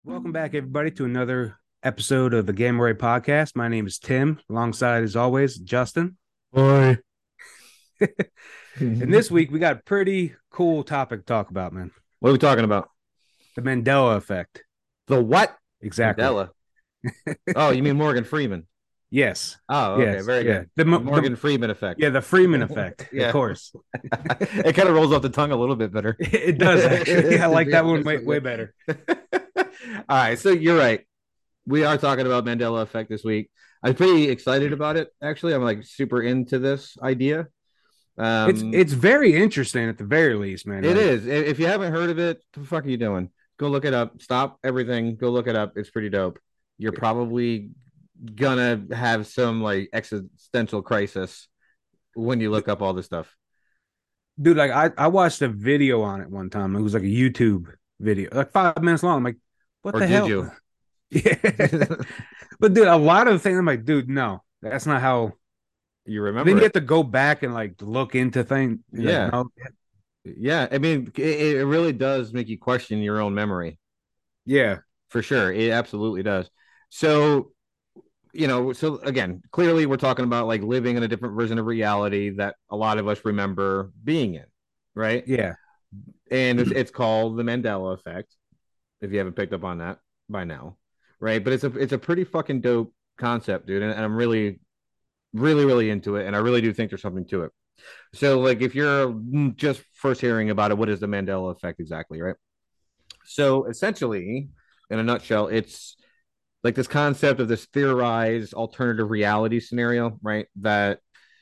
Welcome back, everybody, to another episode of the Game Array Podcast. My name is Tim, alongside, as always, Justin. Boy. And this week, we got a pretty cool topic to talk about, man. What are we talking about? The Mandela effect. The what? Exactly. Mandela. Oh, you mean Morgan Freeman? Yes. Oh, okay, Yes. very Yeah. good. The Morgan Freeman effect. Yeah, the Freeman effect, of Yeah, course. it kind of rolls off the tongue a little bit better. It does, actually. I To like be that one honest way, with way you. better. All right, so you're right. We are talking about Mandela effect this week. I'm pretty excited about it. Actually, I'm like super into this idea. It's very interesting at the very least, man. It Like, is. If you haven't heard of it, what the fuck are you doing? Go look it up. Stop everything. Go look it up. It's pretty dope. You're probably gonna have some like existential crisis when you look up all this stuff. dude, like I watched a video on it one time. It was like a YouTube video, like 5 minutes long. I'm like, what Or the did hell? you? Yeah. But dude, a lot of the things I'm like, dude, no, that's not how. You Then remember you have it? to go back and like look into things. Like, Yeah. no, Yeah. I mean, it really does make you question your own memory yeah, for sure. It absolutely does. So, so again, clearly we're talking about like living in a different version of reality that a lot of us remember being in, right? yeah, And it's called the Mandela effect. If you haven't picked up on that by now, right? But it's a pretty fucking dope concept, dude, and I'm really, really, really into it, and I really do think there's something to it. So, like, if you're just first hearing about it, what is the Mandela effect exactly, right? So, essentially, in a nutshell, it's like this concept of this theorized alternative reality scenario, right? That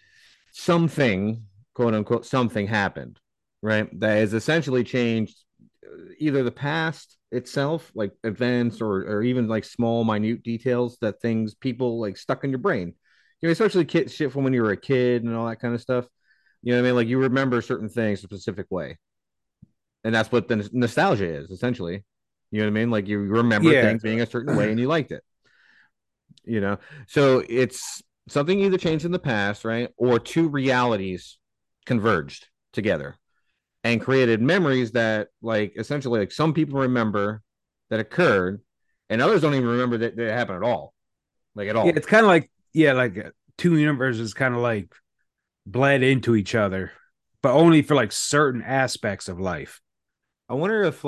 something, quote unquote, something happened, right? That has essentially changed either the past itself, like events or even like small, minute details that things people like stuck in your brain. Especially shit from when you were a kid and all that kind of stuff. You know what I mean? Like you remember certain things a specific way. And that's what the nostalgia is essentially. You know what I mean? Like you remember yeah. things being a certain way and you liked it, you know? So it's something either changed in the past, right? Or two realities converged together and created memories that like essentially like some people remember that occurred and others don't even remember that it happened at all, like at Yeah, all. it's kind of like yeah, like two universes kind of like bled into each other, but only for like certain aspects of life. I wonder if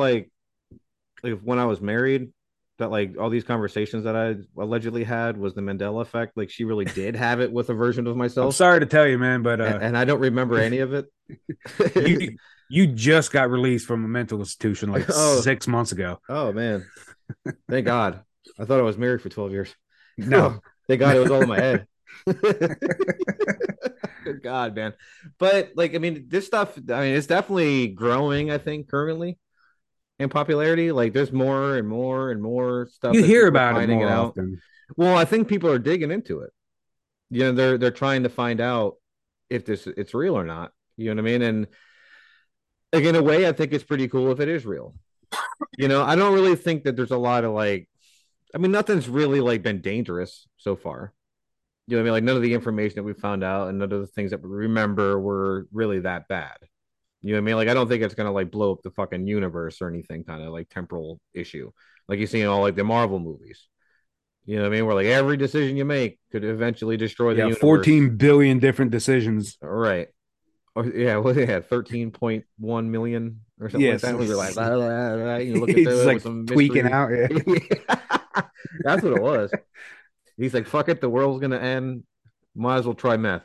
like when I was married, that like all these conversations that I allegedly had was the Mandela effect. Like she really did have it with a version of I'm myself, sorry to tell you, man, but and I don't remember any of you it. you just got released from a mental institution like Oh, 6 months ago. oh man, thank God. I thought I was married for 12 years. No. Thank God it was all in my head. Good God, man. But like, I mean, this stuff, I mean, it's definitely growing, I think, currently in popularity. Like there's more and more and more stuff You that hear people are about it finding it more out. often. Well, I think people are digging into it. They're trying to find out if this it's real or not. You know what I mean? And like in a way, I think it's pretty cool if it is real. I don't really think that there's a lot of like I mean, nothing's really like been dangerous so far. You know what I mean? Like none of the information that we found out and none of the things that we remember were really that bad. You know what I mean? Like I don't think it's gonna like blow up the fucking universe or anything kind of like temporal issue. Like you see in all like the Marvel movies. You know what I mean? Where like every decision you make could eventually destroy the Yeah, universe. 14 billion different decisions. All right. Or yeah, what they had 13.1 million or something like Yes. that. We were like, blah, blah, blah, blah. You look He's into it with like some tweaking mystery. out. Yeah. That's what it was. He's like, fuck it, the world's gonna end. Might as well try meth.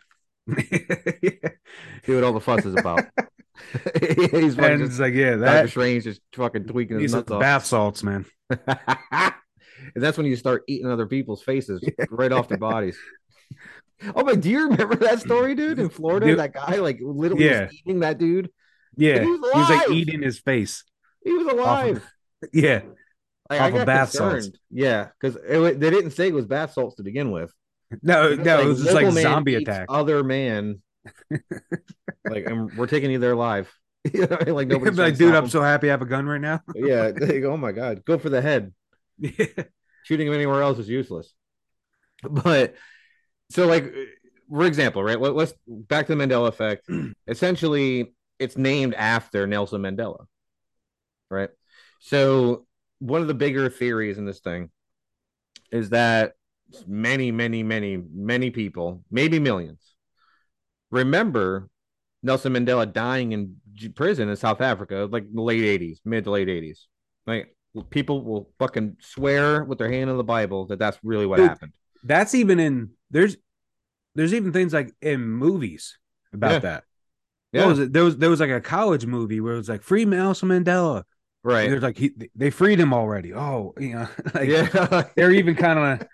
See what all the fuss is about. He's fucking And just it's like, yeah, Doctor that Strange just fucking tweaking his needs some nuts off. bath salts, man. And that's when you start eating other people's faces right off their bodies. Oh my, do you remember that story, dude? In Florida, Dude, that guy like literally was yeah, eating that dude. And he yeah. was He was like alive. eating his face He was off of, alive. yeah, Like I off of got bath salts. concerned. Yeah, because they didn't say it was bath salts to begin with. No, They're just no, it like was just like local man zombie eats attack. other man. Like, and we're taking you there live. You know, like nobody's trying Like, to dude, stop I'm him. so happy I have a gun right now. Yeah, they go, oh my god, go for the head. Yeah. Shooting him anywhere else is useless. But so, like, for example, right? Let's back to the Mandela effect. Essentially, it's named after Nelson Mandela, right? So one of the bigger theories in this thing is that many, many, many, many people, maybe millions, remember Nelson Mandela dying in prison in South Africa, like the late 80s, mid to late 80s. Like people will fucking swear with their hand on the Bible that that's really what Dude, happened. that's even in there's even things like in movies about Yeah. that. What Yeah. was it? There was like a college movie where it was like free Nelson Mandela. And Right. there's like they freed him already. Oh, like Yeah. they're even kind of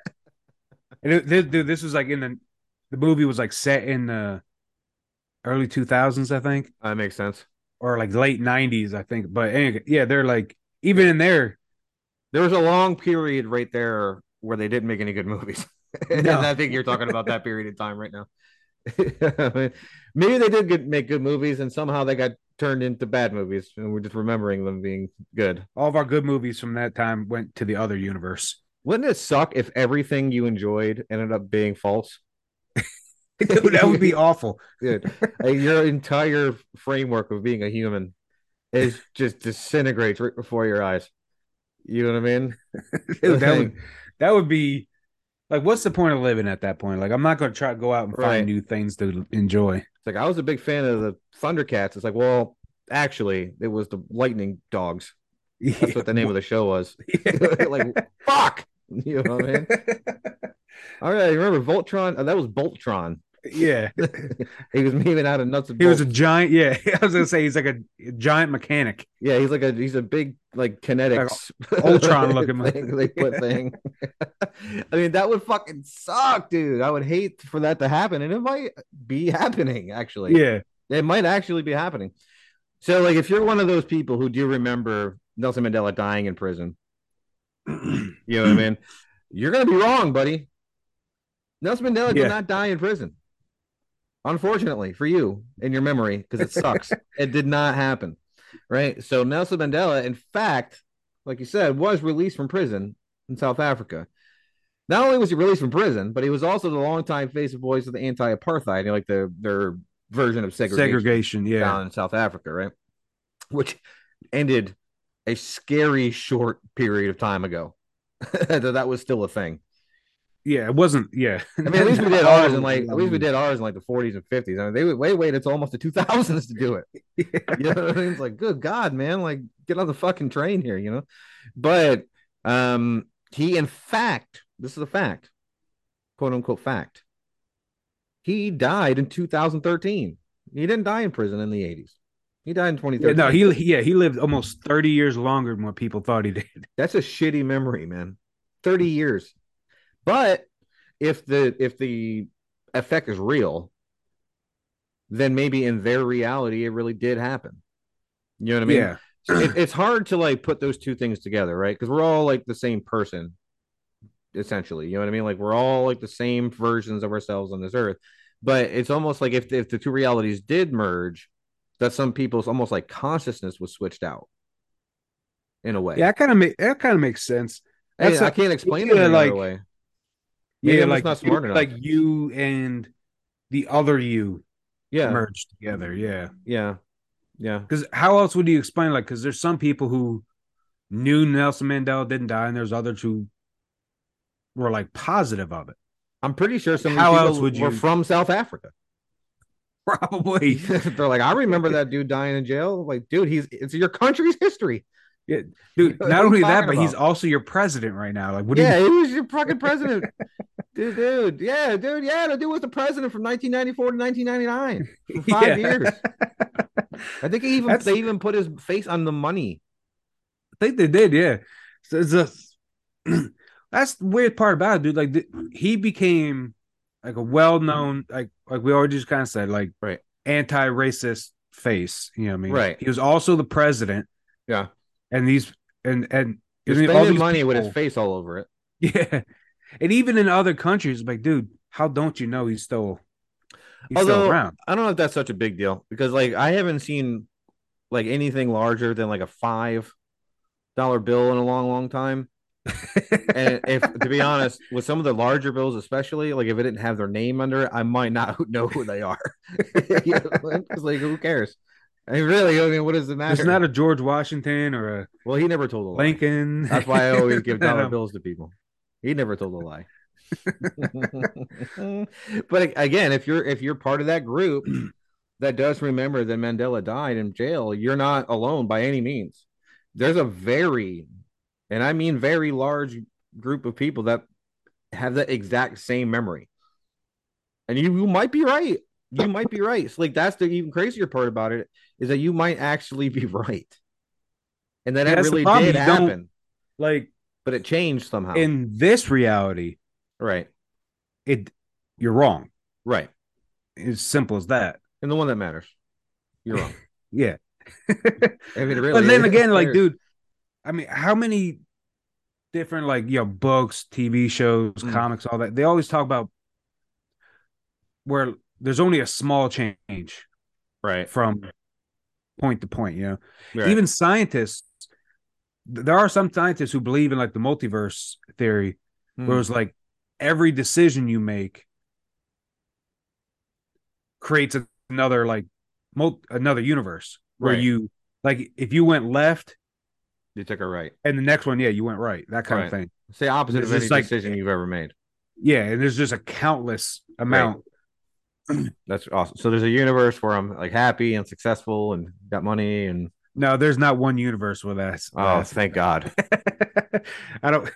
this was like in the movie was like set in the early 2000s, I think, That makes sense. or like late 90s, I think. But anyway, yeah, they're like even in there, There was a long period right there where they didn't make any good movies. And no, I think you're talking about that period of time right now. I mean, maybe they did make good movies and somehow they got turned into bad movies and we're just remembering them being good. all of our good movies from that time went to the other universe. Wouldn't it suck if everything you enjoyed ended up being false? Dude, that would be awful. Dude, like your entire framework of being a human is just disintegrates right before your eyes. You know what I mean? Dude, Like, that would be like, what's the point of living at that point? Like, I'm not going to try to go out and right. find new things to enjoy. It's like I was a big fan of the Thundercats. It's like, well, actually, it was the Lightning Dogs. That's what the name of the show was. Like, fuck. You know what I mean? All right, remember Voltron? Oh, that was Boltron. Yeah. He was moving out of nuts and He was bolts. a giant. Yeah. I was going to say he's like a giant mechanic, Yeah, he's a big like like kinetics Ultron looking. thing they put thing. I mean, that would fucking suck, dude. I would hate for that to happen, and it might be happening actually. Yeah. It might actually be happening. So, like, if you're one of those people who do remember Nelson Mandela dying in prison, you know what I mean? You're gonna be wrong, buddy. Nelson Mandela did Yeah. not die in prison. Unfortunately for you in your memory, because it sucks. It did not happen. Right. So Nelson Mandela, in fact, like you said, was released from prison in South Africa. Not only was he released from prison, but he was also the longtime face of voice of the anti-apartheid, like their version of segregation Yeah. down in South Africa, right? Which ended a scary short period of time ago. That was still a thing. Yeah. It wasn't. Yeah. I mean, at least we did ours in like the 40s and 50s. I mean, they wait until almost the 2000s to do it. Yeah. You know what I mean? It's like, good God, man, like get on the fucking train here, you know? But he in fact, this is a fact, quote unquote fact. He died in 2013. He didn't die in prison in the 80s. He died in Yeah, 2013. no, he lived almost 30 years longer than what people thought he did. That's a shitty memory, man. 30 years. But if the effect is real, then maybe in their reality it really did happen. You know what I mean? Yeah. So it's hard to like put those two things together, right? Because we're all like the same person, essentially. You know what I mean? Like we're all like the same versions of ourselves on this earth. But it's almost like if the two realities did merge, that some people's almost like consciousness was switched out in a way. Yeah, that kind of makes sense. Hey, I can't explain it in like another way. Maybe yeah, I'm like just not smart enough. like you and the other you Yeah, merged together. Yeah, yeah, yeah. because how else would you explain? Like, because there's some people who knew Nelson Mandela didn't die, and there's others who were like positive of it. I'm pretty sure some of these How else people would were you from South Africa. probably? They're like, I remember that dude dying in jail. Like, dude, it's your country's history. Yeah, dude. What Not are you only that, talking but he's about? also your president right now. Like, what do Yeah, you? he was your fucking president. Dude, yeah, dude, yeah, the dude was the president from 1994 to 1999 for 5 years. I think they even put his face on the money. I think they did. Yeah, so it's just that's the weird part about it, dude. Like he became like a well-known, like we already just kind of said, like Right, anti-racist face. You know what I mean? right. He was also the president, Yeah, and these and he's all spending these money with people, his face all over it. yeah, and even in other countries, like, dude, how don't you know he's still Although around? I don't know if that's such a big deal because like I haven't seen like anything larger than like a $5 bill in a long, long time. And if to be honest, with some of the larger bills, especially like if it didn't have their name under it, I might not know who they are. You know, 'cause, like who cares? I mean, really, I mean, what does it There's matter? not a George Washington or a Well, he never told a lie. Lincoln. That's why I always give I dollar know. bills to people. He never told a lie. But again, if you're part of that group that does remember that Mandela died in jail, you're not alone by any means. There's a very, and I mean very large group of people that have that exact same memory. And you might be right. You might be right. So like that's the even crazier part about it is that you might actually be right. And that Yeah, it that's the really problem. did You don't happen, like but it changed somehow. in this reality, Right. it you're wrong. Right. It's simple as that. And the one that matters. You're wrong. Yeah. I mean, it But really then is. again, like, dude, I mean, how many different like books, TV shows, Mm, comics, all that, they always talk about where there's only a small change right. from point to point, Right. even scientists, there are some scientists who believe in like the multiverse theory, where Mm, it's like every decision you make creates another like another universe where right. you like if you went left You took a right. and the next one, yeah, you went right, that kind of Right. thing. It's the And opposite there's of any just like, decision you've ever made. yeah, and there's just a countless Right. amount. That's awesome. So there's a universe where I'm like happy and successful and got money and No, there's not one universe where oh, thank God. I don't.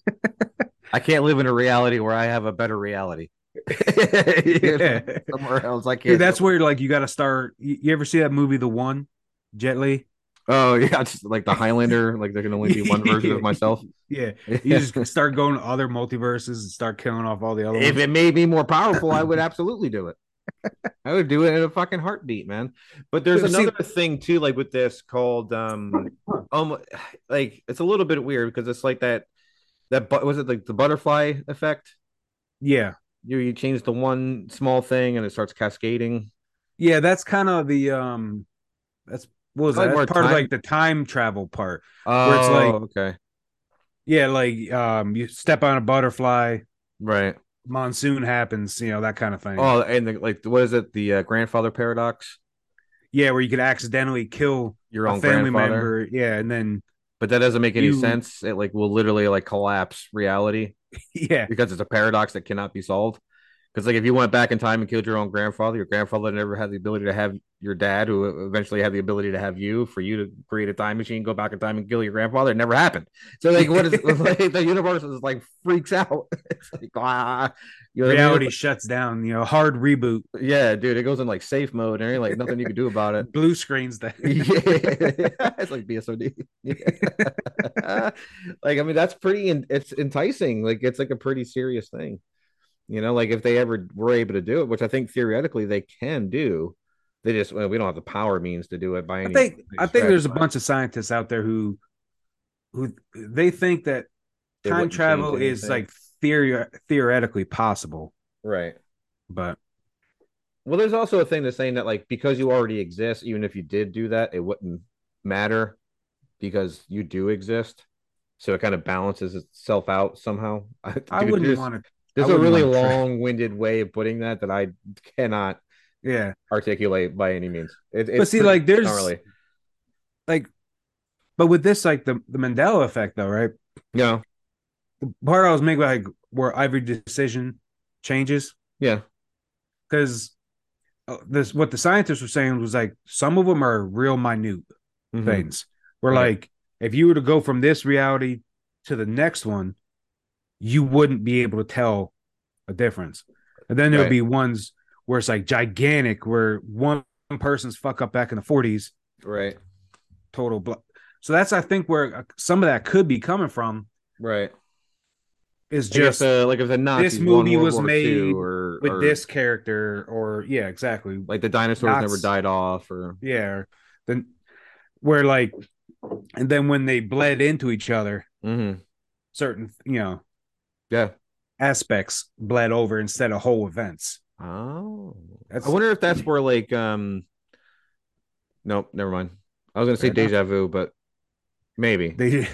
I can't live in a reality where I have a better reality. Yeah. Somewhere else I Dude, can't do that's where like you got to start. You ever see that movie, The One, Jet Li? oh yeah, it's like the Highlander, like there can only be one version of myself. Yeah, you just start going to other multiverses and start killing off all the other If ones. it made me more powerful, I would absolutely do it. I would do it in a fucking heartbeat, man. But there's See, another thing too, like with this called like it's a little bit weird because it's like that was it like the butterfly effect? yeah, You change the one small thing and it starts cascading. yeah, that's kind of the that's what It's was that? like That's more part of time. like the time travel part where it's like, Oh, okay. yeah, like you step on a butterfly, Right. monsoon happens, that kind of thing. Oh, and like what is it? The grandfather paradox. Yeah, where you could accidentally kill Your a own family grandfather, member. Yeah, and then but that doesn't make any you, sense. It like will literally like collapse reality yeah, because it's a paradox that cannot be solved. Because like if you went back in time and killed your grandfather never had the ability to have your dad, who eventually had the ability to have you, for you to create a time machine, go back in time and kill your grandfather. It never happened. So like, what is like the universe is like freaks out. It's like you know what I mean? reality shuts down. Hard reboot, Yeah, dude, it goes in like safe mode and there ain't like nothing you can do about it. blue screens that. Yeah, it's like BSOD. Yeah. Like I mean, that's pretty. It's enticing. Like it's like a pretty serious thing. Like if they ever were able to do it, which I think theoretically they can do, they just well, we don't have the power means to do it by I any think I think stretch, there's a but bunch of scientists out there who they think that it time wouldn't change travel is anything. like theoretically possible, Right. but Well, there's also a thing that's saying that like because you already exist, even if you did do that, it wouldn't matter because you do exist. So it kind of balances itself out somehow. I Dude, wouldn't there's want to. I there's a wouldn't really want to try. long-winded way of putting that I cannot Yeah, articulate by any means. but It's see, pretty like, there's gnarly. like, but with this, like the Mandela effect, though, right? Yeah. The part I was making, like, where every decision changes, Yeah. because this what the scientists were saying was like some of them are real minute Hmm. things. Where Right. like if you were to go from this reality to the next one, you wouldn't be able to tell a difference. And then there'll Right. be ones where it's like gigantic, where one person's fuck up back in the 40s, Right. total. So that's, I think, where some of that could be coming from. Right. Is Like if just the this Nazis won movie World was War II, made with or this character, or yeah, exactly. like the dinosaurs Not never died off, or yeah. Then where like, and then when they bled into each other, hmm certain yeah. aspects bled over instead of whole events. Oh, I That's wonder if that's where like nope, never mind. I was gonna say fair enough. deja vu, but maybe They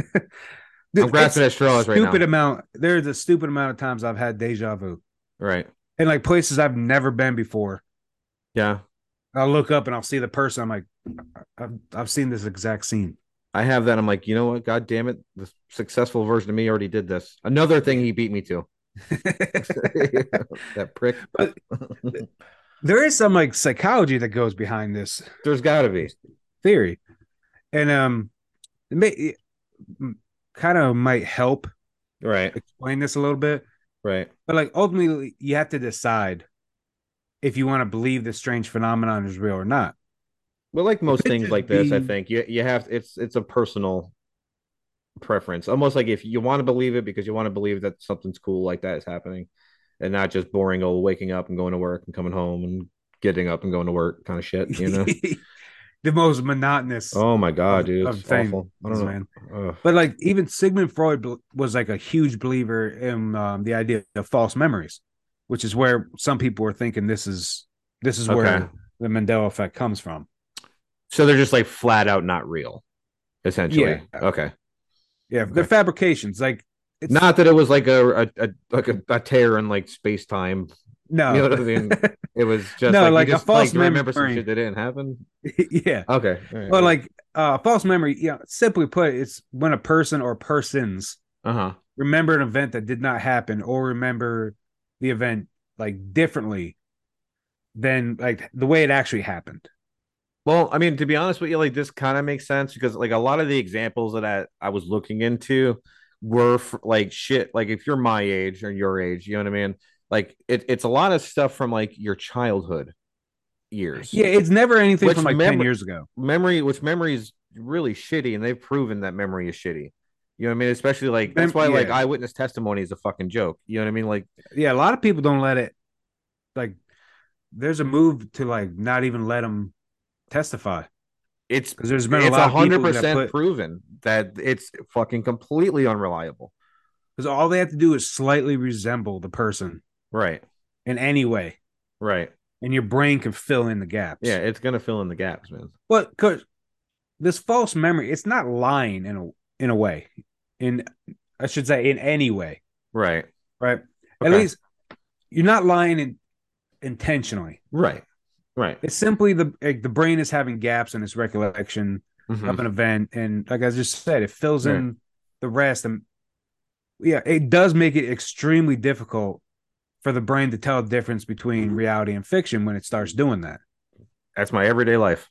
I'm grasping it's at straws right stupid now. amount. There's a stupid amount of times I've had deja vu Right. in like places I've never been before. Yeah. I'll look up and I'll see the person. I'm like, I've seen this exact scene. I have that. I'm like, you know what? God damn it. The successful version of me already did this. Another thing he beat me to. That prick. But there is some like psychology that goes behind this There's got to be. theory, and it may kind of might help Right. explain this a little bit. Right. But like ultimately, you have to decide if you want to believe this strange phenomenon is real or not. Well, like It most could things just like this, I be, think you have it's a personal preference. Almost like if you want to believe it because you want to believe that something's cool like that is happening, and not just boring old waking up and going to work and coming home and getting up and going to work kind of shit, you know? the most monotonous Oh my god, dude, of it's awful. I don't things, know. man. Ugh. But like even Sigmund Freud was like a huge believer in the idea of false memories, which is where some people were thinking this is Okay. where the Mandela effect comes from. So they're just like flat out not real, Yeah, essentially. Okay. yeah, they're Okay. fabrications. Like it's Not that it was like a tear in like space time. You know no, what I mean? It was just no, like you like a just like false you remember some shit memory. that didn't happen. Yeah, Okay. All well, right. like false memory. Simply put, it's when a person or persons Uh-huh. remember an event that did not happen or remember the event like differently than like the way it actually happened. Well, I mean, to be honest with you, like this kind of makes sense because like a lot of the examples that I was looking into were like shit. Like if you're my age or your age, you know what I mean? Like it's a lot of stuff from like your childhood years, Yeah, it's never anything from which like 10 years ago. memory is really shitty, and they've proven that memory is shitty. You know what I mean? Especially like that's why like Yeah, eyewitness testimony is a fucking joke. You know what I mean? Like yeah. A lot of people don't let it like. There's a move to like not even let them testify it's because there's been a it's lot a of hundred people that percent put proven that it's fucking completely unreliable. because all they have to do is slightly resemble the person Right. in any way, Right. and your brain can fill in the Yeah, gaps. it's gonna fill in the gaps, man. But because this false memory, it's not lying in a way, in I should say in any way, Right. right? At Okay. least you're not lying intentionally. Right. Right. It's simply the brain is having gaps in its recollection Mm-hmm. of an event, and like I just said, it fills Right. in the rest. And yeah, it does make it extremely difficult for the brain to tell the difference between reality and fiction when it starts doing that. That's my everyday life.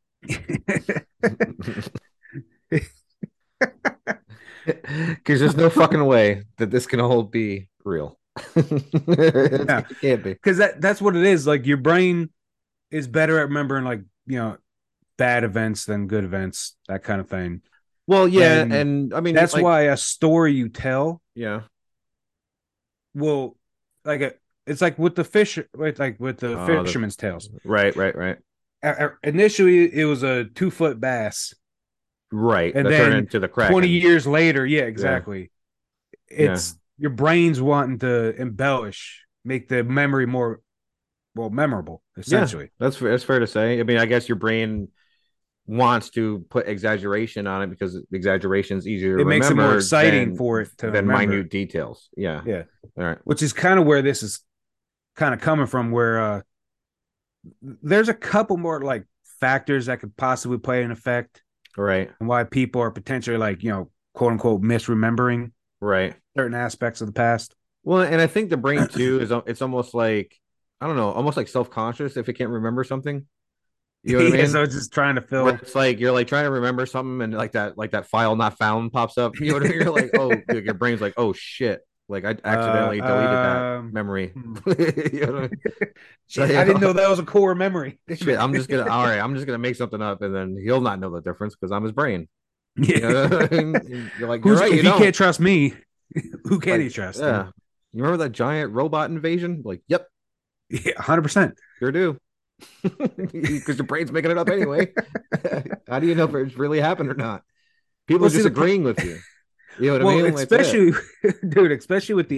Because there's no fucking way that this can all be real. Yeah, It can't be. because that's what it is. Like your brain is better at remembering like bad events than good events, that kind of thing. Well, yeah, And and I mean, that's like, why a story you tell yeah. will like it's like with the fish with the The fisherman's tales. right, right, right, Initially it was a 2 foot bass, right. and That turned then into the 20 Kraken. years later, yeah, Yeah, exactly, yeah, it's your brain's wanting to embellish, make the memory more memorable, yeah. essentially. That's fair to say. I mean, I guess your brain wants to put exaggeration on it because exaggeration is easier to It makes it more remember exciting for it to than remember. minute details. Yeah. Yeah, All right. which is kind of where this is kind of coming from, where there's a couple more like factors that could possibly play an effect Right. and why people are potentially like quote unquote misremembering Right. certain aspects of the past. Well, and I think the brain too is it's almost like I don't know, almost like self-conscious if it can't remember something. You know what I Yeah, mean? so it's just trying to Where fill. it's like you're like trying to remember something and like that file not found pops up. You know what I mean? You're like, oh, dude, your brain's like, oh shit, like I uh accidentally deleted that um memory. hmm. You know what I mean? So Shit, I didn't yeah, know that was a core memory. shit. I'm just gonna all right. I'm just gonna make something up, and then he'll not know the difference because I'm his brain. You Yeah. know what I mean? You're like, you're Who's right. if You he don't can't trust me, who can he like, trust? yeah. You remember that giant robot invasion? Like, yep, Yeah, 100%. sure do. Because your brain's making it up anyway. How do you know if it's really happened or not? People Well, are see just agreeing with you. You know what I well, mean? That's it. especially, dude, especially with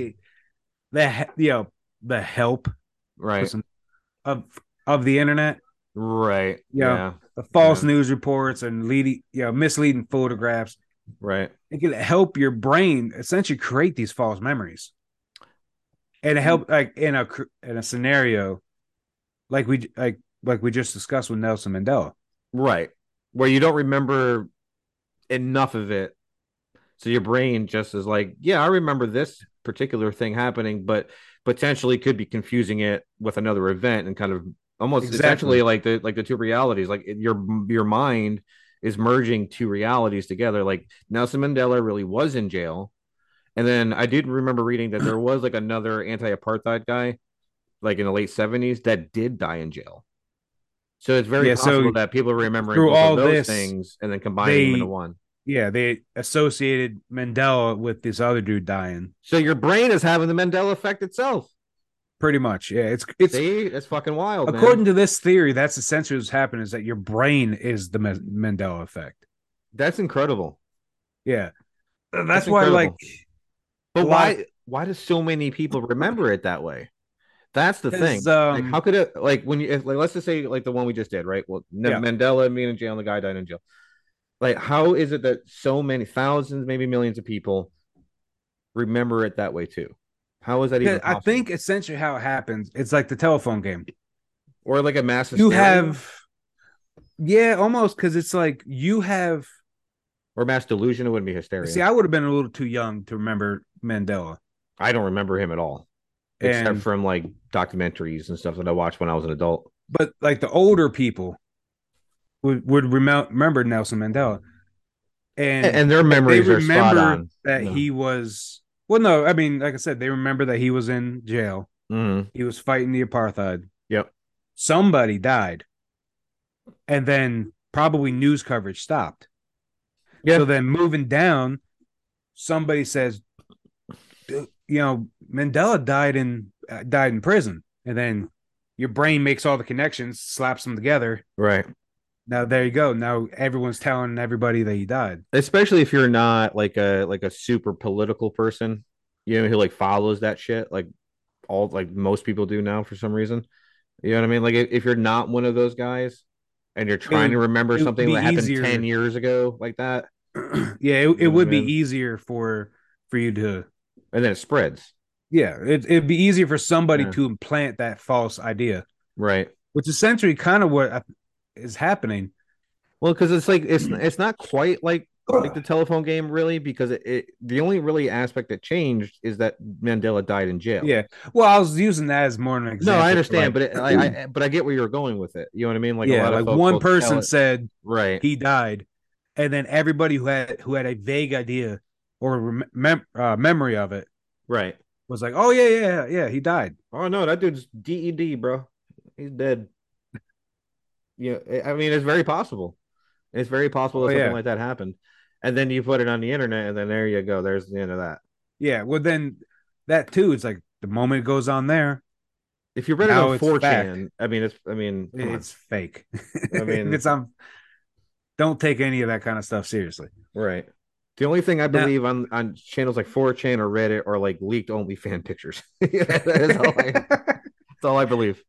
the help Right. of of the internet, Right. you know, Yeah. the false Yeah. news reports and leading, misleading photographs. Right. It can help your brain essentially create these false memories, and it help like in a scenario like like we just discussed with Nelson Mandela. Right. Where you don't remember enough of it. So your brain just is like, yeah, I remember this particular thing happening, but potentially could be confusing it with another event and kind of almost Exactly. essentially like the two realities. Like your mind is merging two realities together. Like Nelson Mandela really was in jail. And then I did remember reading that there was like another anti-apartheid guy, like in the late 70s, that did die in jail. So it's very Yeah. So possible that people are remembering through both of all those this, things and then combining them into they one. yeah, they associated Mandela with this other dude dying. So your brain is having the Mandela effect itself. Pretty much. Yeah. It's See, that's fucking wild, man. according to this theory, that's essentially what's happening is that your brain is the Mandela effect. That's incredible. Yeah. That's That's why like incredible. a But lot of why do so many people remember it that way? That's the because thing. Like, how could it like when you if, like let's just say like the one we just did, right? Well, yeah. Mandela being in jail and the guy died in jail. Like, how is it that so many thousands, maybe millions of people remember it that way too? How is that even I possible? think essentially how it happens, it's like the telephone game. Or like a mass You hysteria have yeah, almost because it's like you have or mass delusion? It wouldn't be see, hysteria. I would have been a little too young to remember Mandela. I don't remember him at all, except And from like documentaries and stuff that I watched when I was an adult. but like the older people would remember Nelson Mandela. And And their like they memories are spot remember on. that No. he was well, no, I mean, like I said, they remember that he was in jail. Mm-hmm. He was fighting the apartheid. Yep. Somebody died, and then probably news coverage stopped. Yeah. So then moving down, somebody says, Mandela died in prison, and then your brain makes all the connections, slaps them together. Right. Now there you go. Now everyone's telling everybody that he died. Especially if you're not like a super political person, you know, who like follows that shit like all like most people do now for some reason. You know what I mean? Like if you're not one of those guys and you're It trying to would remember it would something be that happened 10 easier. years ago like that, Yeah, you it know what I would be mean? easier for you to And then it spreads. yeah, it'd be easier for somebody Yeah. to implant that false idea, Right. which is essentially kind of what is happening. Well, because it's like it's not quite like the telephone game really, because the only really aspect that changed is that Mandela died in jail. Yeah. Well, I was using that as more an No, I example for understand, like, but but I get where you're going with it. You know what I mean? Like a yeah, lot of like folks one will tell person it said right. he died, and then everybody who had a vague idea or memory of it Right. was like, oh yeah, he died. Oh no, that dude's DED, bro. He's dead. Yeah, I mean, it's very possible. It's very possible Oh that something yeah, like that happened, and then you put it on the internet, and then there you go. There's the end of that. yeah. Well, then that too. It's like the moment it goes on there, If you read it on now it's fact. 4chan, I mean, I mean, come on. It's fake. I If mean, it's on, don't take any of that kind of stuff seriously. right. The only thing I Now, believe on channels like 4chan or Reddit are like leaked only fan pictures. That's all I believe.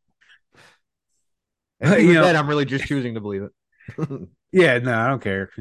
And you even know, then, I'm really just choosing to believe it. yeah, no, I don't care.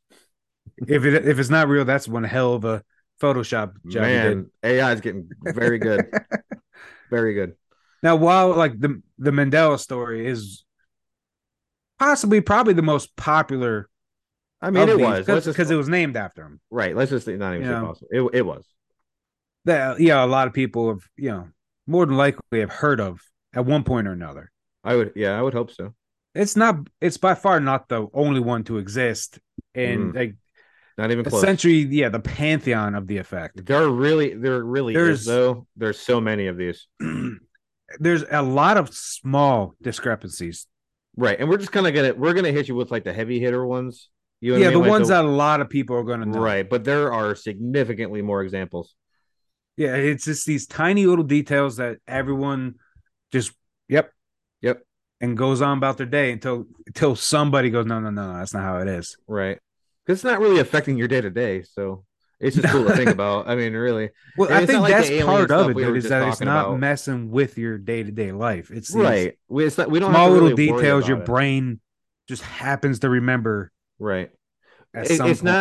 If it's not real, that's one hell of a Photoshop job you did. Man, AI is getting very good. Very good. Now, while like the Mandela story is possibly probably the most popular I mean, of it these was. Let's just because it was named after him. right. Let's just not even You say know possible. It was. that yeah, a lot of people have more than likely have heard of at one point or another. I would. Yeah, I would hope so. It's not. It's by far not the only one to exist, and Mm, like not even close. essentially, yeah, the pantheon of the effect. There really is There's though. There's so many of these. there's a lot of small discrepancies. Right, and we're gonna hit you with like the heavy hitter ones. You know what I Yeah, the mean? Like ones that a lot of people are going to know. right, but there are significantly more examples. Yeah, it's just these tiny little details that everyone just yep Yep. and goes on about their day until somebody goes no, that's not how it is. Right. Because it's not really affecting your day to day, so it's just cool to think about. I mean, really, Well, and I it's not think like the that's alien part of stuff it, we dude, were is just that it's talking not about. messing with your day to day life. It's these Right. It's not, we don't have to small little really worry details your about it. brain just happens to remember Right. at some It's point. not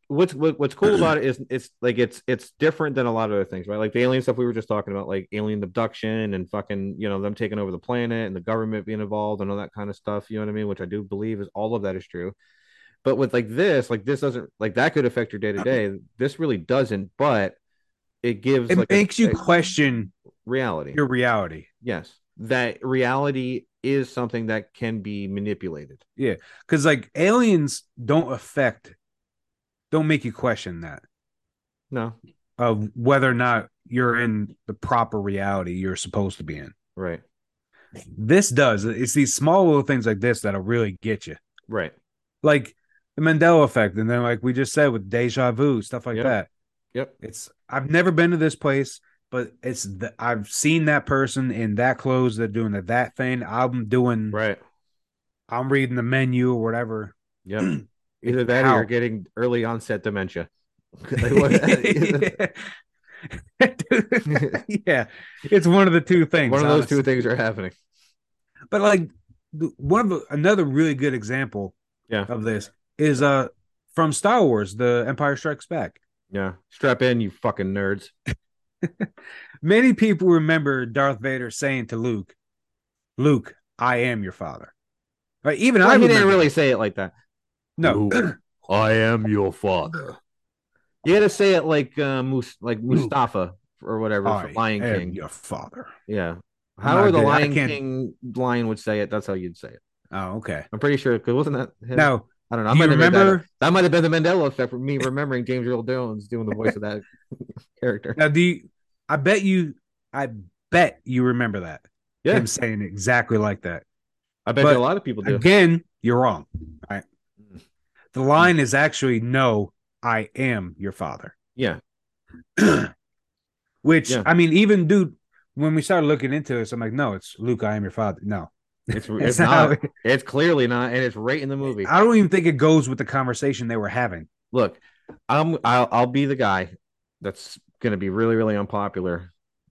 what's cool about it is it's like it's different than a lot of other things, right? Like the alien stuff we were just talking about, like alien abduction and fucking, them taking over the planet and the government being involved and all that kind of stuff. You know what I mean? Which I do believe is all of that is true. But with like this doesn't like that could affect your day to day. This really doesn't, but it gives It like makes you a question reality. your reality. Yes, that reality is something that can be manipulated. Yeah, because like aliens don't make you question that No, of whether or not you're in the proper reality you're supposed to be in. right, This does. It's these small little things like this that'll really get you. right. Like the Mandela effect, and then like we just said with deja vu, stuff like Yep, that. yep. It's I've never been to this place, but I've seen that person in that clothes. They're doing that thing. Right. I'm reading the menu or whatever. Yep. Either It's that or you're how. getting early onset dementia. Like what? Yeah, it's one of the two things, One of those two honestly. things are happening. But like another really good example Yeah. of this is from Star Wars, The Empire Strikes Back. Yeah. Strap in, you fucking nerds. Many people remember Darth Vader saying to Luke, "Luke, I am your father." Right? Even Well, I he didn't remember really that. say it like that. No, Luke, I am your father. You got to say it like like Luke, Mustafa or whatever from I Lion am King. your father. Yeah. I'm However not the good. I Lion can't. King lion would say it, that's how you'd say it. Oh, okay. I'm pretty sure because wasn't that his? Now, I don't know. I do you might have made that up. remember? That might have been the Mandela effect for me remembering James Earl Jones doing the voice of that character. Now, I bet you. I bet you remember that Yeah, him saying exactly like that. I bet you a But lot of people do. again, you're wrong. Right? The line is actually no. I am your father. Yeah, Which yeah. I mean, even dude, when we started looking into this, I'm like, no, it's Luke. I am your father. No, It's it's not. How not. It's clearly not, and it's right in the movie. I don't even think it goes with the conversation they were having. Look, I'll be the guy that's gonna be really really unpopular.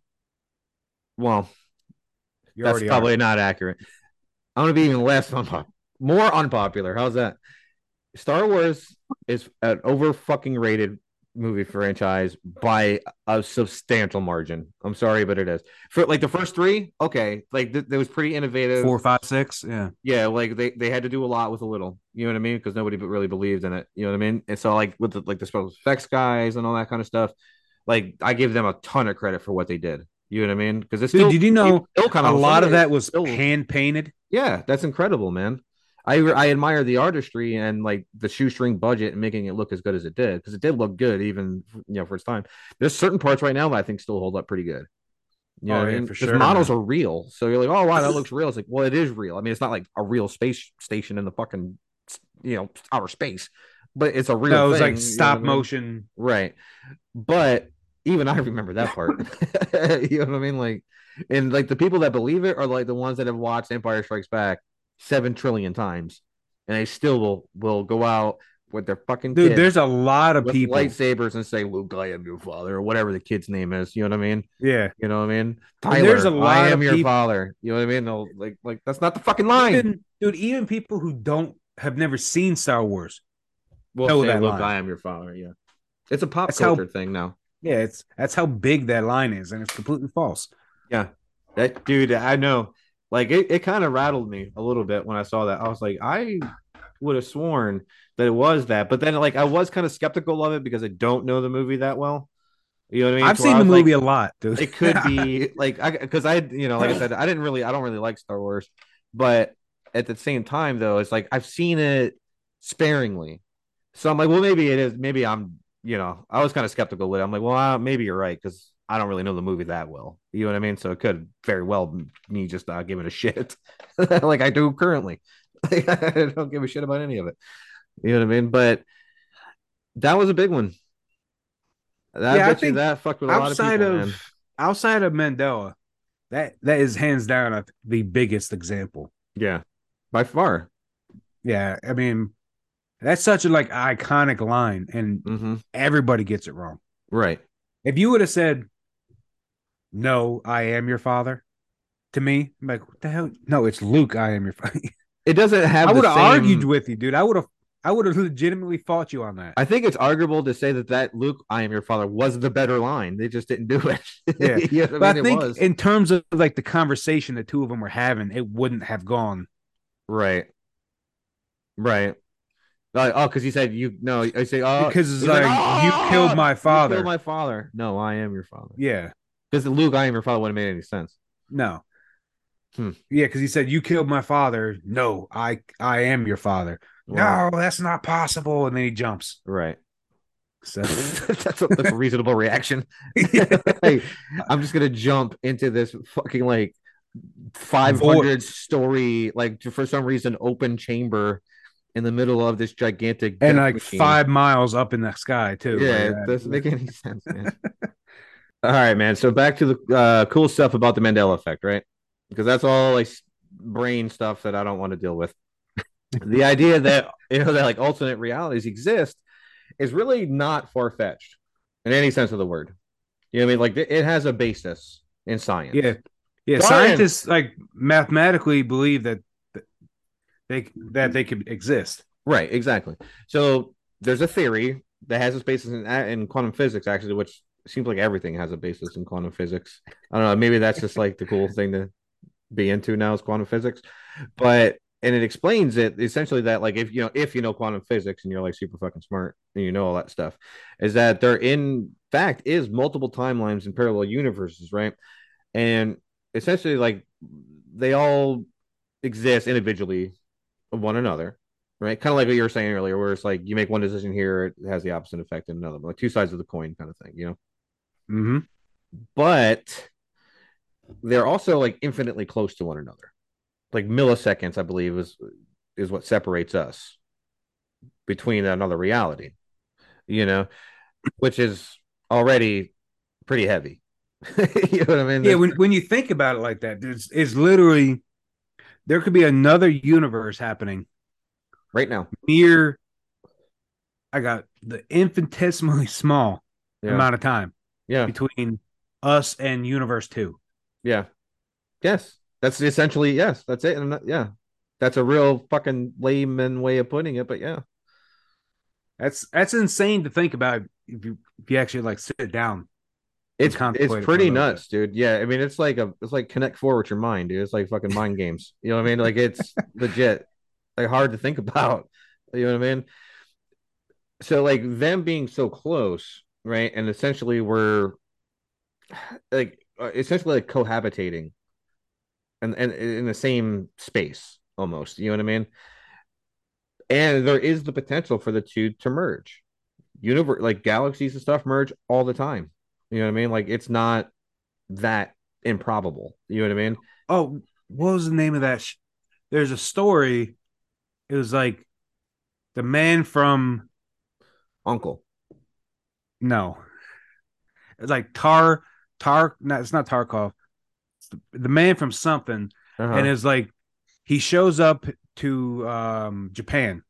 Well, You that's already are. probably not accurate. I'm gonna be even less unpopular, more unpopular. How's that? Star Wars is an over fucking rated movie franchise by a substantial margin. I'm sorry, but it is. For like the first three, okay, like it was pretty innovative. 4, 5, 6. Yeah. Yeah, like they had to do a lot with a little. You know what I mean? Because nobody really believed in it. You know what I mean? And so like with the special effects guys and all that kind of stuff, like I give them a ton of credit for what they did. You know what I mean? Because Dude, did you it's know still kind a of some lot of of it. It's that was still hand painted? yeah, that's incredible, man. I admire the artistry and like the shoestring budget and making it look as good as it did because it did look good even for its time. There's certain parts right now that I think still hold up pretty good. You know Oh what I yeah, mean? for Because sure, models man. are real, so you're like, oh wow, that looks real. It's like, well, it is real. I mean, it's not like a real space station in the fucking outer space, but it's a real No, it was like thing. You know what I stop mean? motion. Right. But even I remember that part. You know what I mean? Like, and like the people that believe it are like the ones that have watched Empire Strikes Back 7 trillion times, and they still will go out with their fucking Dude, kids there's a lot of with people. lightsabers and say, "Luke, I am your father," or whatever the kid's name is. You know what I mean? Yeah. You know what I mean? And there's a Tyler, I lot am of your people, father. You know what I mean? They'll, like that's not the fucking line. even people who don't have never seen Star Wars We'll know say, that "Luke, line. I am your father." Yeah, it's a pop That's culture how thing now. yeah, that's how big that line is, and it's completely false. Yeah, that dude, I know. Like it kind of rattled me a little bit when I saw that. I was like, I would have sworn that it was that, but then like I was kind of skeptical of it because I don't know the movie that well. You know what I mean? I've To where I seen the was like, movie a lot, dude. it could be like I because like I said, I don't really like Star Wars, but at the same time though, it's like I've seen it sparingly. So I'm like, well, maybe it is. Maybe I was kind of skeptical with it. I'm like, well, maybe you're right because I don't really know the movie that well. You know what I mean? So it could very well me just give it a shit like I do currently. Like, I don't give a shit about any of it. You know what I mean? But that was a big one. I Yeah, I bet you think that fucked with a lot of outside people, man. of outside of Mandela, that is hands down the biggest example. Yeah, by far. Yeah, I mean that's such a like iconic line, and Mm-hmm. everybody gets it wrong. Right. If you would have said, "No, I am your father," to me, I'm like, "What the hell? No, it's Luke. I am your father." It doesn't I have the would have argued same. with you, dude. I would have. I would have legitimately fought you on that. I think it's arguable to say that Luke, I am your father, was the better line. They just didn't do Yeah, it. You know what I but mean? I It think was in terms of like the conversation the two of them were having, it wouldn't have gone. right, right. Like, oh, because he said you no. I say, oh, Because it's he's like, like you killed oh, my you killed father. my father. No, I am your father. Yeah, Because Luke, I am your father wouldn't have made any sense. no, Hmm. yeah, because he said you killed my father. No, I am your father. Well, No, that's not possible. And then he jumps. right. So That's a reasonable reaction. yeah. Like, I'm just gonna jump into this fucking like Void 500 story, like for some reason, open chamber in the middle of this gigantic and death like machine. 5 miles up in the sky too. Yeah, Like it doesn't that. make any sense, man. All right, man. So back to the cool stuff about the Mandela effect, right? Because that's all like brain stuff that I don't want to deal with. The idea that that like alternate realities exist is really not far fetched in any sense of the word. You know what I mean? Like it has a basis in Yeah, science. yeah. Science, Scientists like mathematically believe that they could exist. right? Exactly. So there's a theory that has its basis in quantum physics, actually, which seems like everything has a basis in quantum physics. I don't know. Maybe that's just like the cool thing to be into now is quantum physics, but and it explains it essentially that like if you know quantum physics and you're like super fucking smart and you know all that stuff, is that there in fact is multiple timelines and parallel universes, right? And essentially like they all exist individually of one another, right? Kind of like what you were saying earlier, where it's like you make one decision here, it has the opposite effect in another, like two sides of the coin kind of thing, you know. Mm-hmm. But they're also like infinitely close to one another, like milliseconds, I believe, is what separates us between another reality, you know, which is already pretty heavy. You know what I mean? Yeah, That's when you think about it like that, it's literally there could be another universe happening right now. near. I got the infinitesimally small Yeah. amount of time Yeah. between us and universe two. Yeah. Yes. That's essentially, yes, that's it. And not, yeah. That's a real fucking layman way of putting it, but yeah. That's insane to think about if you actually like sit down and It's contemplate it for a pretty little bit. nuts, dude. Yeah, I mean, it's like Connect Four with your mind, dude. It's like fucking mind games. You know what I mean? Like it's legit, like hard to think about. You know what I mean? So like them being so close, right? And essentially we're like essentially like cohabitating and in the same space almost. You know what I mean? And there is the potential for the two to merge. Universe like galaxies and stuff merge all the time. You know what I mean? Like it's not that improbable. You know what I mean? Oh, what was the name of that? There's a story. It was like the man from Uncle. no, it's like Tar. No, it's not Tarkov. It's the man from something, and Uh-huh. it's like he shows up to Japan.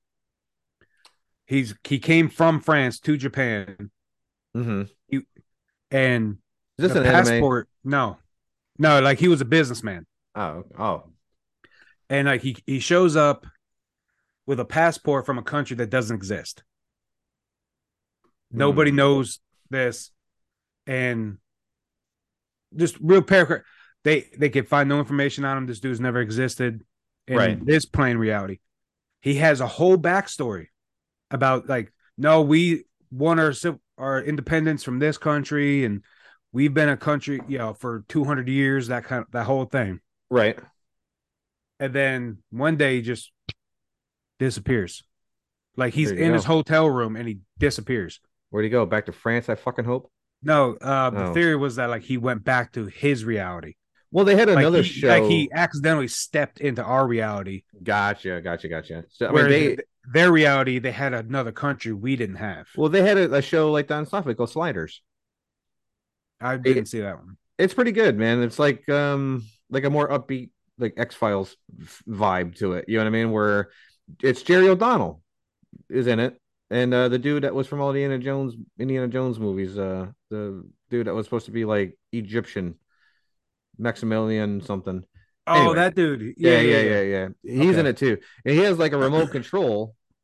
He came from France to Japan. Mm-hmm. He, and Is this the an anime? passport, no, like he was a businessman, Oh. and like he shows up with a passport from a country that doesn't exist. Nobody Hmm. knows this, and just real paragraph. They could find no information on him. This dude's never existed Right. in this plane reality. He has a whole backstory about like, no, we won our independence from this country, and we've been a country, for 200 years. That whole thing, Right. and then one day he just disappears. Like he's There you in his go. hotel room and he disappears. Where'd he go? Back to France, I fucking hope. No, the Oh. theory was that like he went back to his reality. Well, they had Like another he show. accidentally stepped into our reality, Gotcha. So I mean where they their reality they had another country we didn't have. well they had a show like that on Sci-Fi called Sliders. I didn't It, see that one. it's pretty good, man. It's like a more upbeat like X-Files vibe to it. You know what I mean? Where it's Jerry O'Donnell is in it. And the dude that was from all the Indiana Jones movies, the dude that was supposed to be like Egyptian, Maximilian something. Oh, Anyway, that dude. Yeah, yeah, yeah, yeah, yeah. yeah, yeah. He's in Okay. it too, and he has like a remote control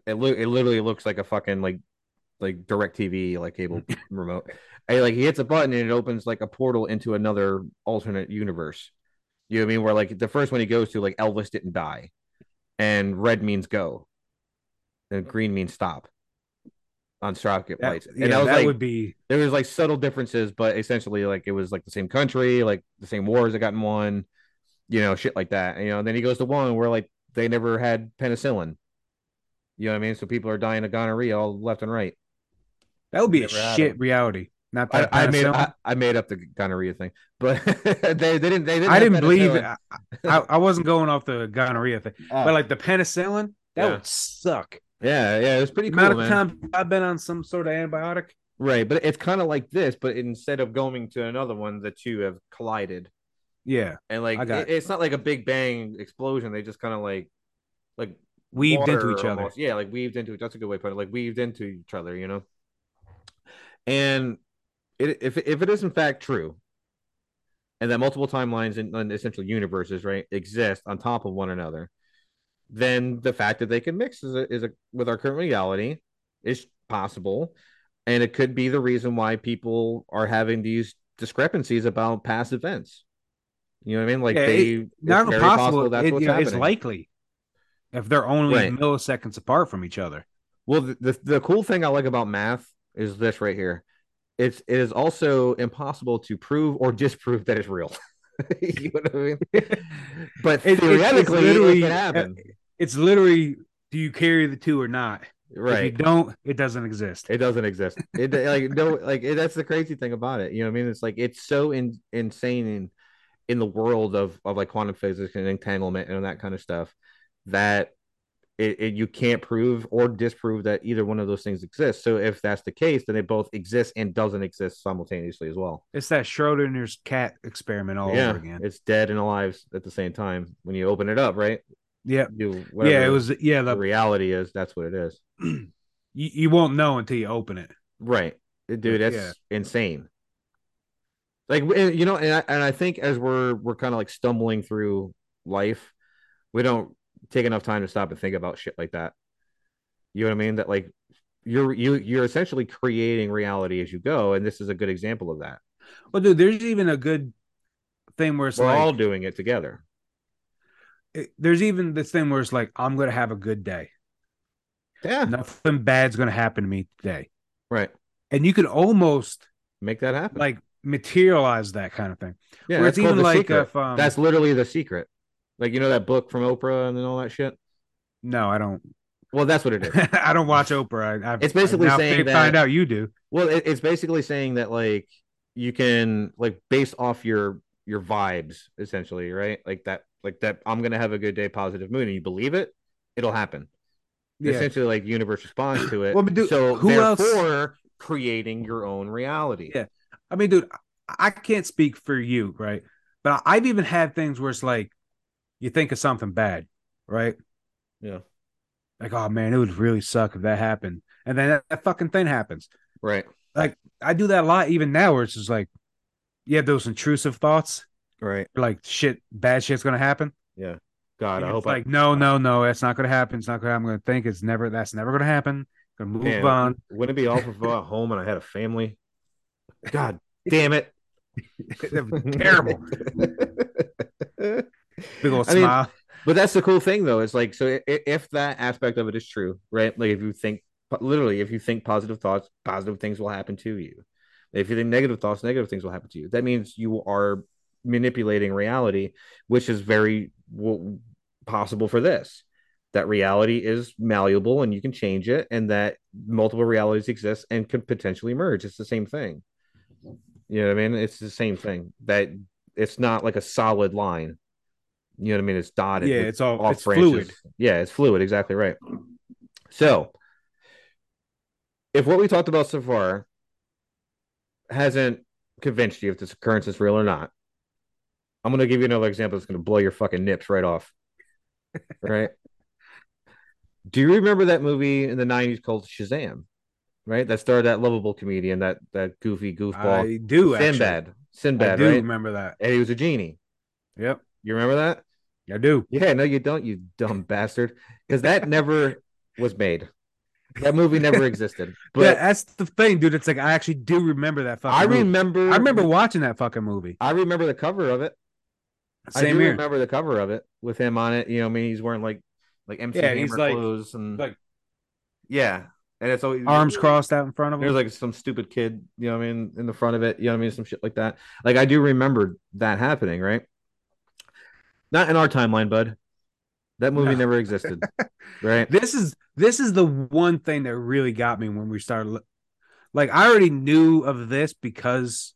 it literally looks like a fucking like direct TV like cable remote. And like he hits a button and it opens like a portal into another alternate universe. You know what I mean? Where like the first one he goes to, like Elvis didn't die, and red means go, and green means stop on Sprocket That lights. And yeah, that was that like would be there was like subtle differences, but essentially like it was like the same country, like the same wars that gotten won, shit like that. And then he goes to one where like they never had penicillin. You know what I mean? So people are dying of gonorrhea all left and right. that would They be a never had them. shit reality. Not I, that I made I, penicillin. I made up the gonorrhea thing, but they didn't I have didn't believe it. penicillin. I wasn't going off the gonorrhea thing, but Oh like the penicillin, that yeah, would suck. yeah, it was pretty The amount cool, of man. time I've been on some sort of antibiotic. Right, but it's kind of like this, but instead of going to another one, the two have collided, Yeah, and like I got it's not like a big bang explosion. They just kind of like weaved into each water other. almost, yeah, like weaved into. That's a good way to put it. Like weaved into each other. And if it is in fact true, and that multiple timelines and essentially universes, right, exist on top of one another, then the fact that they can mix is a with our current reality is possible, and it could be the reason why people are having these discrepancies about past events. You know what I mean? Yeah, Like it's not very impossible. possible that's what's It's happening. likely if they're only Right. milliseconds apart from each other. Well, the cool thing I like about math is this right here. It is also impossible to prove or disprove that it's real. You know what I mean? But It's theoretically, it can literally happen. it's literally do you carry the two or not? If you Right. don't, it doesn't exist. It doesn't exist. It like no like that's the crazy thing about it. You know what I mean? It's like it's so insane in the world of like quantum physics and entanglement and that kind of stuff that you can't prove or disprove that either one of those things exists. So if that's the case, then it both exists and doesn't exist simultaneously as well. It's that Schrodinger's cat experiment all over Yeah, again. it's dead and alive at the same time when you open it up, right? Yep. You Yeah, it whatever was. Yeah, the reality is, that's what it is. you won't know until you open it. Right, Yeah, dude, yeah. that's insane. Like and I think as we're kind of like stumbling through life, we don't take enough time to stop and think about shit like that. You know what I mean? That like you're essentially creating reality as you go, and this is a good example of that. Well, dude, there's even a good thing where it's We're all like, doing it together. there's even this thing where it's like, I'm gonna have a good day. Yeah, Nothing bad's gonna happen to me today, right. and you can almost Make that happen. like materialize that kind of thing. Yeah, Where that's it's called even The like Secret. if That's literally The Secret. Like that book from Oprah and all that shit. no, I don't. Well, that's what it is. I don't watch Oprah. It's I basically now saying find that. out you do. Well, it's basically saying that like you can like based off your vibes essentially, right? Like that. I'm gonna have a good day, positive mood, and you believe it, it'll happen. Yeah. Essentially, like the universe responds to it. Well, but dude, So who else? therefore, creating your own reality. Yeah. I mean, dude, I can't speak for you, right? But I've even had things where it's like you think of something bad, right? Yeah. Like, oh man, it would really suck if that happened. And then that fucking thing happens. Right. Like, I do that a lot even now where it's just like, you have those intrusive thoughts, Right. like bad shit's gonna happen. Yeah. God, And I it's hope I like, no, no, no, that's not gonna happen. It's not gonna I'm gonna think that's never gonna happen. Gonna move man, on. wouldn't it be awful if I got home and I had a family? God damn it. That was terrible. Big old I mean, smile. but that's the cool thing though. It's like so if that aspect of it is true, right? Like if you think literally, if you think positive thoughts, positive things will happen to you. If you think negative thoughts, negative things will happen to you. That means you are manipulating reality, which is very possible for this. That reality is malleable and you can change it, and that multiple realities exist and could potentially merge. It's the same thing. You know what I mean? It's the same thing. That it's not like a solid line. You know what I mean? It's dotted Yeah, with it's off fluid. branches. Yeah, it's fluid. Exactly right. So, if what we talked about so far hasn't convinced you if this occurrence is real or not, I'm going to give you another example that's going to blow your fucking nips right off. Right? Do you remember that movie in the 90s called Shazam? Right? That starred that lovable comedian, that goofy goofball, I do actually. Sinbad. I Sinbad, do right? remember that. And he was a genie. Yep. You remember that? I do. Yeah, no, you don't, you dumb bastard. Because that never was made. That movie never existed. Yeah, But that's the thing, dude. It's like I actually do remember that I fucking movie. I remember remember watching that fucking movie. I remember the cover of it. I Same do here. remember the cover of it with him on it. I mean, he's wearing like MC Yeah, he's Hammer clothes and like yeah. And it's always arms crossed out in front of there's him. like some stupid kid, what I mean, in the front of it, what I mean, some shit like that. Like I do remember that happening, right? Not in our timeline, bud. That movie No, never existed, right? this is the one thing that really got me when we started. Like I already knew of this because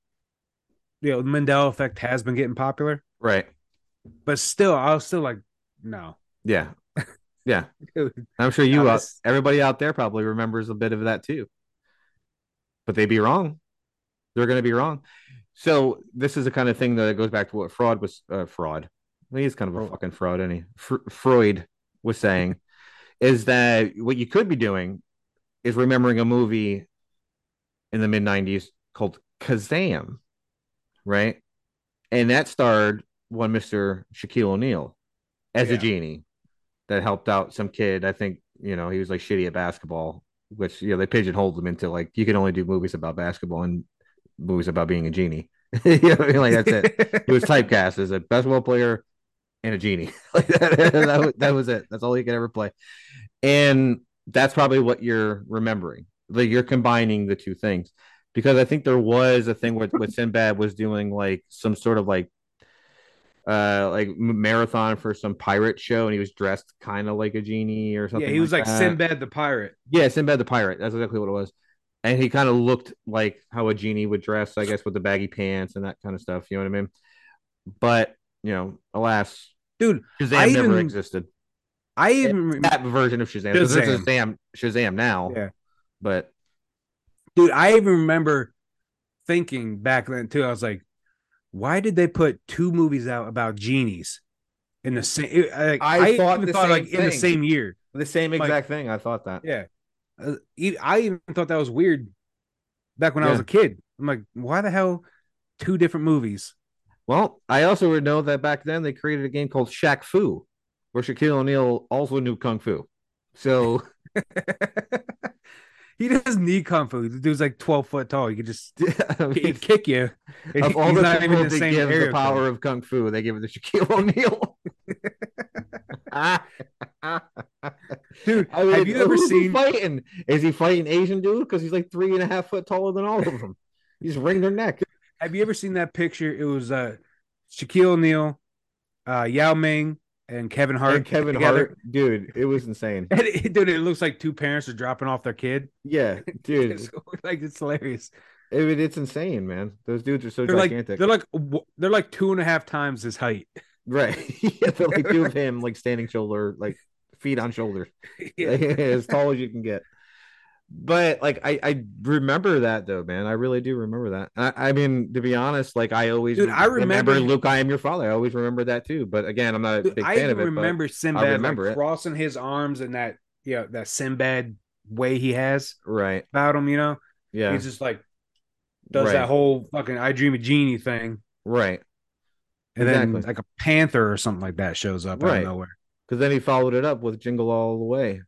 the Mandela effect has been getting popular, Right. but still, I was still like, no, Yeah. Yeah. dude, I'm sure no, this. everybody out there probably remembers a bit of that too, but they'd be wrong. They're going to be wrong. So this is the kind of thing that goes back to what fraud was. Fraud. I mean, he's kind of a fucking fraud, any Freud was saying is that what you could be doing is remembering a movie in the mid '90s called Kazam, right? And that starred one Mr. Shaquille O'Neal as a Yeah, genie that helped out some kid. I think he was like shitty at basketball, which they pigeonholed him into like you can only do movies about basketball and movies about being a genie. Like that's it. He was typecast as a basketball player and a genie. Like that was it. That's all he could ever play. And that's probably what you're remembering. Like you're combining the two things. Because I think there was a thing where Sinbad was doing like some sort of like marathon for some pirate show and he was dressed kind of like a genie or yeah, something he like was like that. Sinbad the pirate. Yeah, Sinbad the pirate. That's exactly what it was. And he kind of looked like how a genie would dress, I guess, with the baggy pants and that kind of stuff. You know what I mean? But, alas, Dude, I Shazam never even existed. I It's even that version of Shazam because there's a Shazam. Shazam now, Yeah, but dude, I even remember thinking back then too. I was like, why did they put two movies out about genies in the same? Like, I I thought even the thought same like in the thing. same year. The same Like, exact thing. I thought that. yeah, I even thought that was weird back when I was Yeah. a kid. I'm like, why the hell two different movies? Well, I also would know that back then they created a game called Shaq Fu, where Shaquille O'Neal also knew Kung Fu. So He doesn't need kung fu. The dude's like 12 foot tall. He could just I mean, kick you. of all He's the not even in people the to same give the area code. power of Kung Fu, they give it to Shaquille O'Neal. I Dude, have mean, you ever who's he seen fighting? Is he fighting Asian dude? Because he's like 3.5 foot taller than all of them. He's wring their neck. have you ever seen that picture? It was Shaquille O'Neal, Yao Ming, and Kevin And Hart Kevin together. Hart, dude, it was insane. And dude, it looks like two parents are dropping off their kid. Yeah, dude, It's, like it's hilarious. it's insane, man. Those dudes are so They're like gigantic. they're like they're like 2.5 times his height. Right. Yeah, they're like two of him, like standing shoulder, like feet on shoulders, Yeah. as tall as you can get. But like I remember that though, man. I really do remember that. I mean, to be honest, like I always Dude, I remember remember Luke, I am your father. I always remember that too. But again, I'm not a dude, big I fan even of it, but remember I Sinbad like remember it. crossing his arms and that that Sinbad way he has Right. about him. Yeah. He's just like does that Right. whole fucking I Dream of Genie thing. Right. And then Exactly. like a panther or something like that shows up out of Right. nowhere. Because then he followed it up with Jingle All the Way.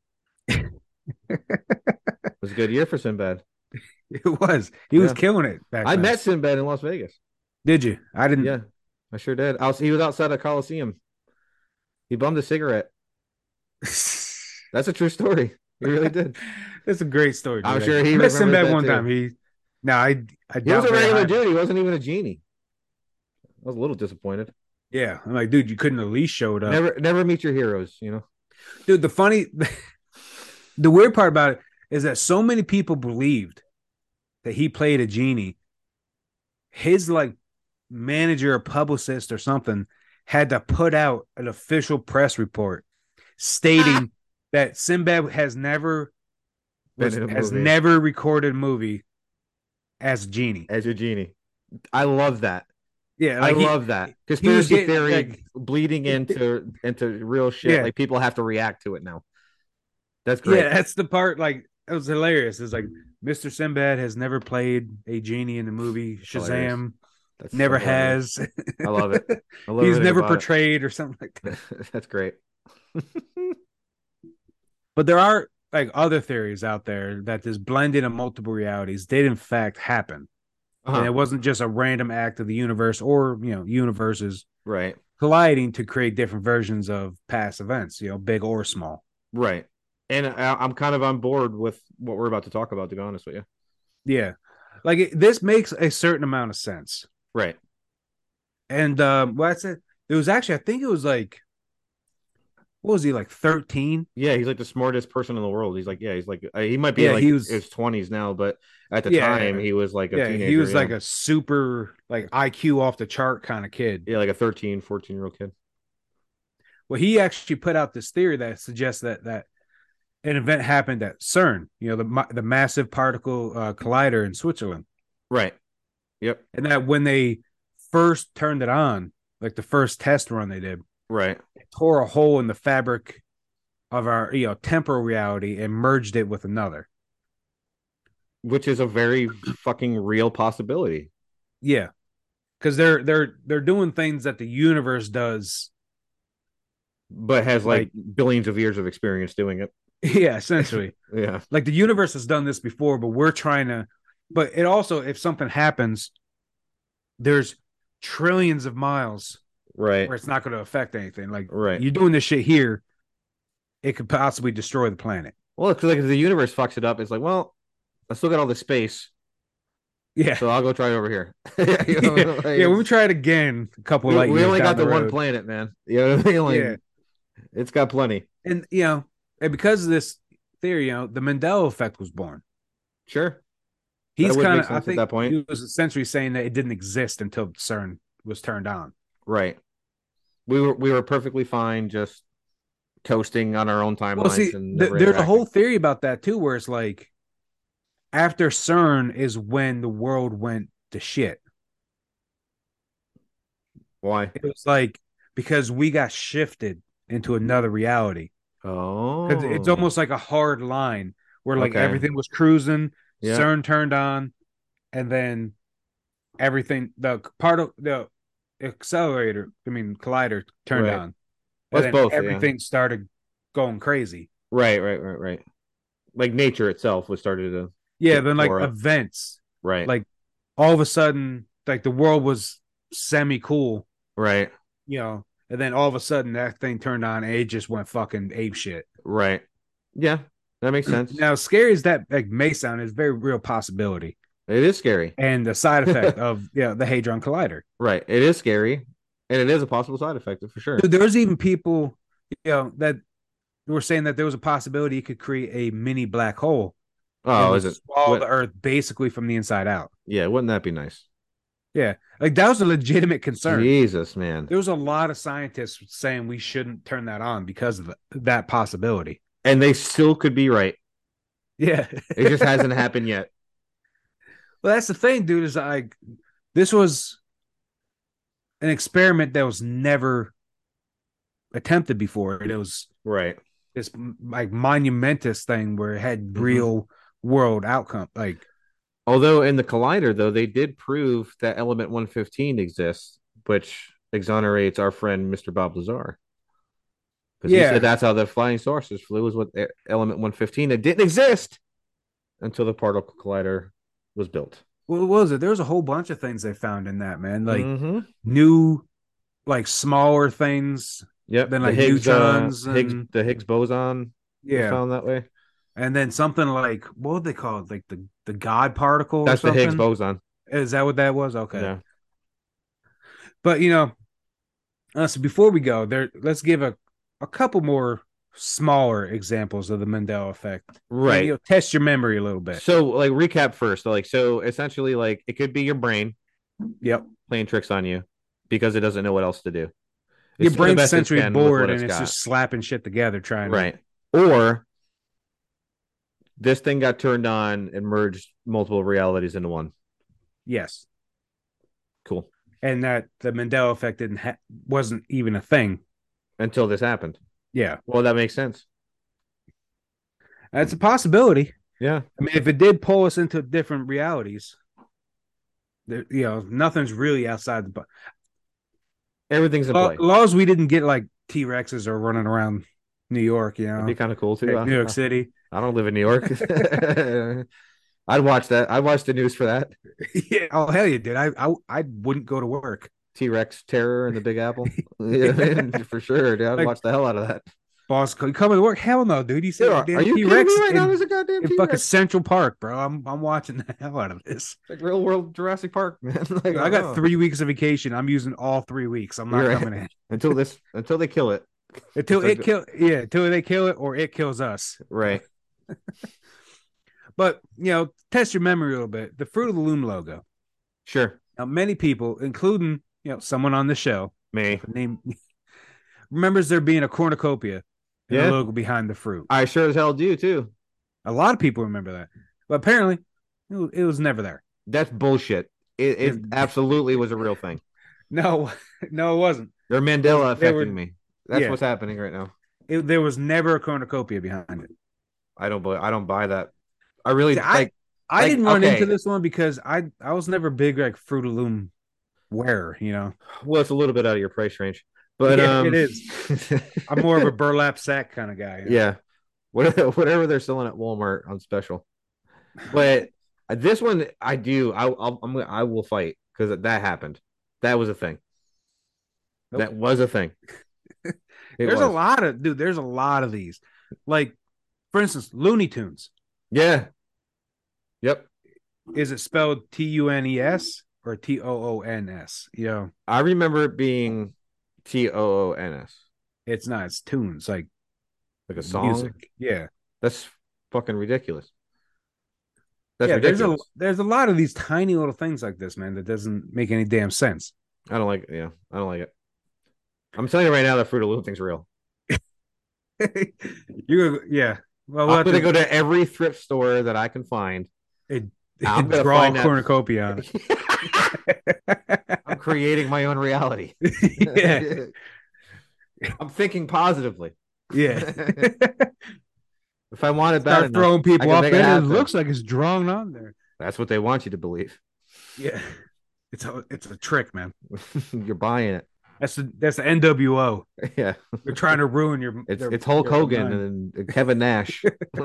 It was a good year for Sinbad. It was. He was Yeah. killing it back I then. met Sinbad in Las Vegas. Did you? I didn't. Yeah, I sure did. He was outside a Coliseum. He bummed a cigarette. That's a true story. He really did. That's a great story, I'm dude. sure I he met remembers Sinbad that one too. time. No, I He was doubt a very regular highly. dude. He wasn't even a genie. I was a little disappointed. Yeah, I'm like, dude, you couldn't at least showed up, Never meet your heroes. dude. The weird part about it is that so many people believed that he played a genie. His like manager or publicist or something had to put out an official press report Ah! stating that Sinbad Been in a has movie never recorded a movie as a genie. as your genie. I love that. Yeah, I like love that he was conspiracy getting theory like bleeding into real shit. yeah, Like people have to react to it now. That's yeah. great. That's the part like it was hilarious. It's like Mr. Sinbad has never played a genie in the movie It's hilarious. Shazam. That's so Never hilarious. has. I love it. I love He's everything never about portrayed or something like that. it. That's great. But there are like other theories out there that this blending of multiple realities did in fact happen. And Uh-huh. it wasn't just a random act of the universe or, universes Right. colliding to create different versions of past events, big or small. Right. And I'm kind of on board with what we're about to talk about, to be honest with you. Yeah. Like this makes a certain amount of sense. Right. And what I said, it was actually, I think it was like, what was he, like 13? Yeah, he's like the smartest person in the world. He's like, yeah, he's like, he might be Yeah, like he was, his 20s now, but at the time yeah, he was like a yeah, he teenager. was Yeah. like a super, like IQ off the chart kind of kid. Yeah, like a 13, 14-year-old kid. Well, he actually put out this theory that suggests that an event happened at CERN, the massive particle collider in Switzerland, Right. Yep. and that when they first turned it on, like the first test run they did, Right. it tore a hole in the fabric of our temporal reality and merged it with another. Which is a very fucking real possibility. Yeah, because they're doing things that the universe does, But has like like billions of years of experience doing it. yeah, essentially, Yeah. like the universe has done this before, but we're trying to. But it also, if something happens, there's trillions of miles Right. where it's not going to affect anything. Like Right. you're doing this shit here, it could possibly destroy the planet. Well, because like if the universe fucks it up, it's like, well, I still got all this space, Yeah. so I'll go try it over here. Yeah. Yeah. When we try it again a couple light we years only down got the the one road. planet, man. You know what I mean? Like, Yeah. it's got plenty. And, and because of this theory, the Mandela effect was born. Sure, that He's would kind make of, I sense at think that point. he was essentially saying that it didn't exist until CERN was turned on. Right. We were perfectly fine just coasting on our own Well, timelines see, and never there's a interacting. whole theory about that too, where it's like after CERN is when the world went to shit. Why? It was like because we got shifted into another reality. Because it's Oh, almost like a hard line where like okay. everything was cruising, Yeah. CERN turned on, and then everything the part of the collider turned Right. on, Well, and it's then both. Yeah. everything started going crazy. Right. Right. Right. Right. Like nature itself was started to Yeah, get then like tore up. events, Right. like all of a sudden, like the world was semi cool, Right. and then all of a sudden that thing turned on and it just went fucking ape shit. Right. Yeah, that makes sense. Now, scary as that like may sound, is a very real possibility It is scary. and the side effect of the Hadron Collider. Right. It is scary, and it is a possible side effect for sure. Dude, there's even people, that were saying that there was a possibility it could create a mini black hole and Oh, would is it? swallow the What? Earth basically from the inside out. Yeah, wouldn't that be nice? Yeah, like that was a legitimate concern. Jesus, man. There was a lot of scientists saying we shouldn't turn that on because of that possibility. And they still could be right. Yeah. It just hasn't happened yet. Well, that's the thing, dude. Is like this was an experiment that was never attempted before. It was Right. this like monumentous thing where it had Hmm. real world outcome. Like, Although in the collider, though, they did prove that element 115 exists, which exonerates our friend Mr. Bob Lazar. Because he said yeah, that's how the flying saucers flew, was with element 115. It didn't exist until the particle collider was built. what was it? There was a whole bunch of things they found in that, man. Like Mm-hmm. new, like smaller things Yep. than like neutrons and The Higgs boson was yeah, found that way. and then something like what would they call it? Like the God particle or That's the Higgs something. boson. Is that what that was? Okay, Yeah. but so before we go there, let's give a couple more smaller examples of the Mandela effect, and Right. test your memory a little bit. So like recap first. So essentially like it could be your brain Yep, playing tricks on you because it doesn't know what else to do. your It's doing the brain's best it essentially can with bored what and it's it's got. just slapping shit together trying to. Right. Or this thing got turned on and merged multiple realities into one. Yes, Cool. and that the Mandela effect wasn't even a thing. Until this happened. Yeah, Well, that makes sense. that's a possibility. Yeah. I mean, if it did pull us into different realities, nothing's really outside the Everything's in play. laws. We didn't get like T Rexes or running around, New York, That'd be kind of cool too. like New York City. I don't live in New York. I'd watch that. I'd watch the news for that. Yeah. Oh hell yeah, dude. I wouldn't go to work. T-Rex terror in the Big Apple. Yeah, Yeah. for sure, dude. I'd Like, watch the hell out of that. boss, you coming to work? Hell no, dude. You see Dude, a are damn you T kidding me Rex right now? There's a goddamn in fucking T-Rex. Central Park, bro. I'm watching the hell out of this. It's like real world Jurassic Park, man. Like, I got 3 weeks of vacation. I'm using all 3 weeks. I'm not You're coming in until they kill it. until It's like, until they kill it or it kills us. right. But test your memory a little bit. The Fruit of the Loom logo. Sure. Now, many people, including someone on the show, Me. name remembers there being a cornucopia in Yeah. the logo behind the fruit. I sure as hell do too. A lot of people remember that, but apparently it was never there. That's bullshit. It absolutely was a real thing. No, no, it wasn't. They're Mandela affecting me. That's yeah. what's happening right now. There was never a cornucopia behind it. I don't buy that. I really See, I didn't run into this one because I was never big like Fruit of the Loom wearer. Well, it's a little bit out of your price range, but yeah, it is. I'm more of a burlap sack kind of guy. Yeah, whatever they're selling at Walmart on special. But this one, I do. I will fight because that happened. That was a thing. Nope. That was a thing. There's a lot of these. Like, for instance, Looney Tunes. Yeah. Yep. Is it spelled Tunes or Toons? I remember it being Toons. It's not. It's tunes, like a song. Music. Yeah. That's fucking ridiculous. That's ridiculous. There's a lot of these tiny little things like this, man, that doesn't make any damn sense. I don't like it. I'm telling you right now, that Fruit of the Loom thing's real. Yeah. Well, I'm gonna go to every thrift store that I can find. I'm gonna draw a cornucopia on it. I'm creating my own reality. Yeah. I'm thinking positively. Yeah. If I want it bad enough, throwing people up in it looks like it's drawn on there. That's what they want you to believe. Yeah. It's a trick, man. You're buying it. That's the NWO. Yeah. They're trying to ruin your It's Hulk Hogan and Kevin Nash.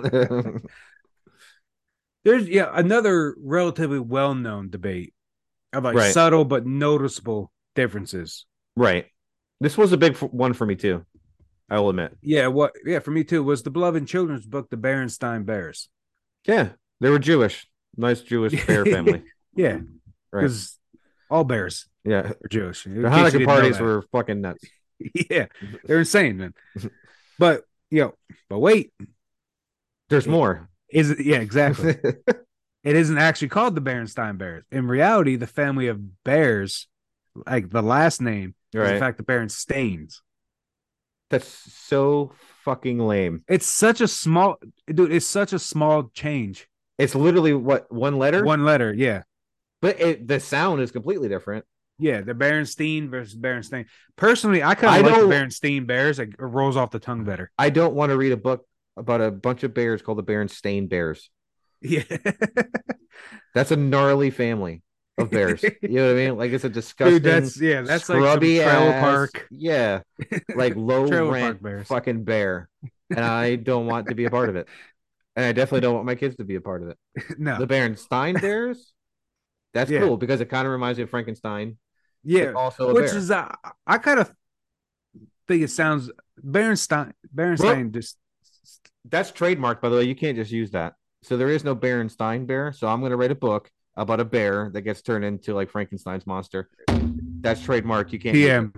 There's another relatively well-known debate of like subtle but noticeable differences. Right. This was a big one for me too. I will admit. Yeah, for me too was the beloved children's book, The Berenstain Bears. Yeah, they were Jewish. Nice Jewish bear family. Yeah. Because all bears are Jewish. The Hanukkah parties were fucking nuts. Yeah. They're insane, man. But wait. There's more. Yeah, exactly. It isn't actually called the Berenstain Bears. In reality, the family of bears, like the last name, is in fact the Berenstains. That's so fucking lame. It's such a small change. It's literally what, one letter? One letter, yeah. But the sound is completely different. Yeah, the Berenstein versus Berenstain. Personally, I kind of like the Berenstein Bears. It rolls off the tongue better. I don't want to read a book about a bunch of bears called the Berenstain Bears. Yeah. That's a gnarly family of bears. You know what I mean? Like, it's a disgusting, dude, that's scrubby like trailer park. Yeah. Like low rent fucking bear. And I don't want to be a part of it. And I definitely don't want my kids to be a part of it. No. The Berenstain Bears, that's cool because it kind of reminds me of Frankenstein. Yeah. Also which bear. Is I kind of think it sounds Berenstain just that's trademarked, by the way. You can't just use that. So there is no Berenstain Bear. So I'm going to write a book about a bear that gets turned into like Frankenstein's monster. That's trademarked. You can't.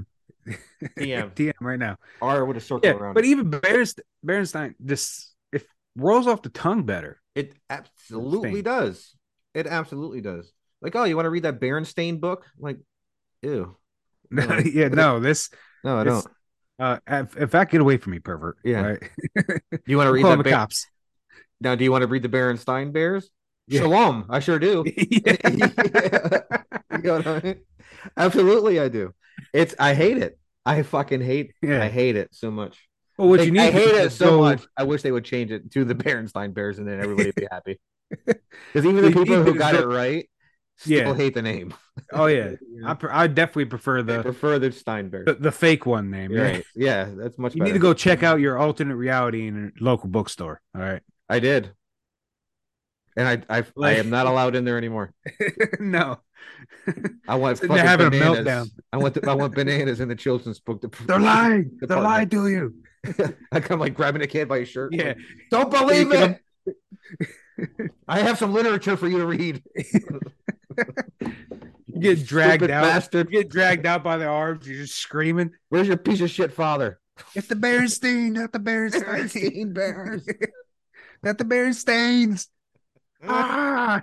TM right now. R with a circle around. But even Berenstain, this it rolls off the tongue better. It absolutely does. It absolutely does. Like, oh, you want to read that Berenstain book? Like, ew. Yeah, no, this. No, I don't. In fact, get away from me, pervert. Yeah. Right? Do you want to read the cops? Now, do you want to read the Berenstain Bears? Yeah. Shalom. I sure do. Yeah. You know what I mean? Absolutely, I do. I hate it. I fucking hate. Yeah. I hate it so much. Well, what you need? I hate it so much. I wish they would change it to the Berenstain Bears, and then everybody would be happy. Because even the people who got it right Still Yeah. hate the name. Oh yeah. You know? I definitely prefer I prefer the Steinbears. the fake one name. You're Yeah. right. Yeah, that's much You need better. to go check out your alternate reality in a local bookstore. All right. I did, and I Like am not allowed in there anymore. no. I want Sitting there fucking having a meltdown. bananas. I want bananas in the children's book They're lying. They're lying department. to you. I'm like grabbing a kid by his shirt. Yeah. Like, don't believe Taking it. I have some literature for you to read. You get dragged Stupid out. bastard. You get dragged out by the arms. You're just screaming. Where's your piece of shit father? It's the Berenstein, not the Berenstein. Berenstein Bears. Not the Berensteins. Ah!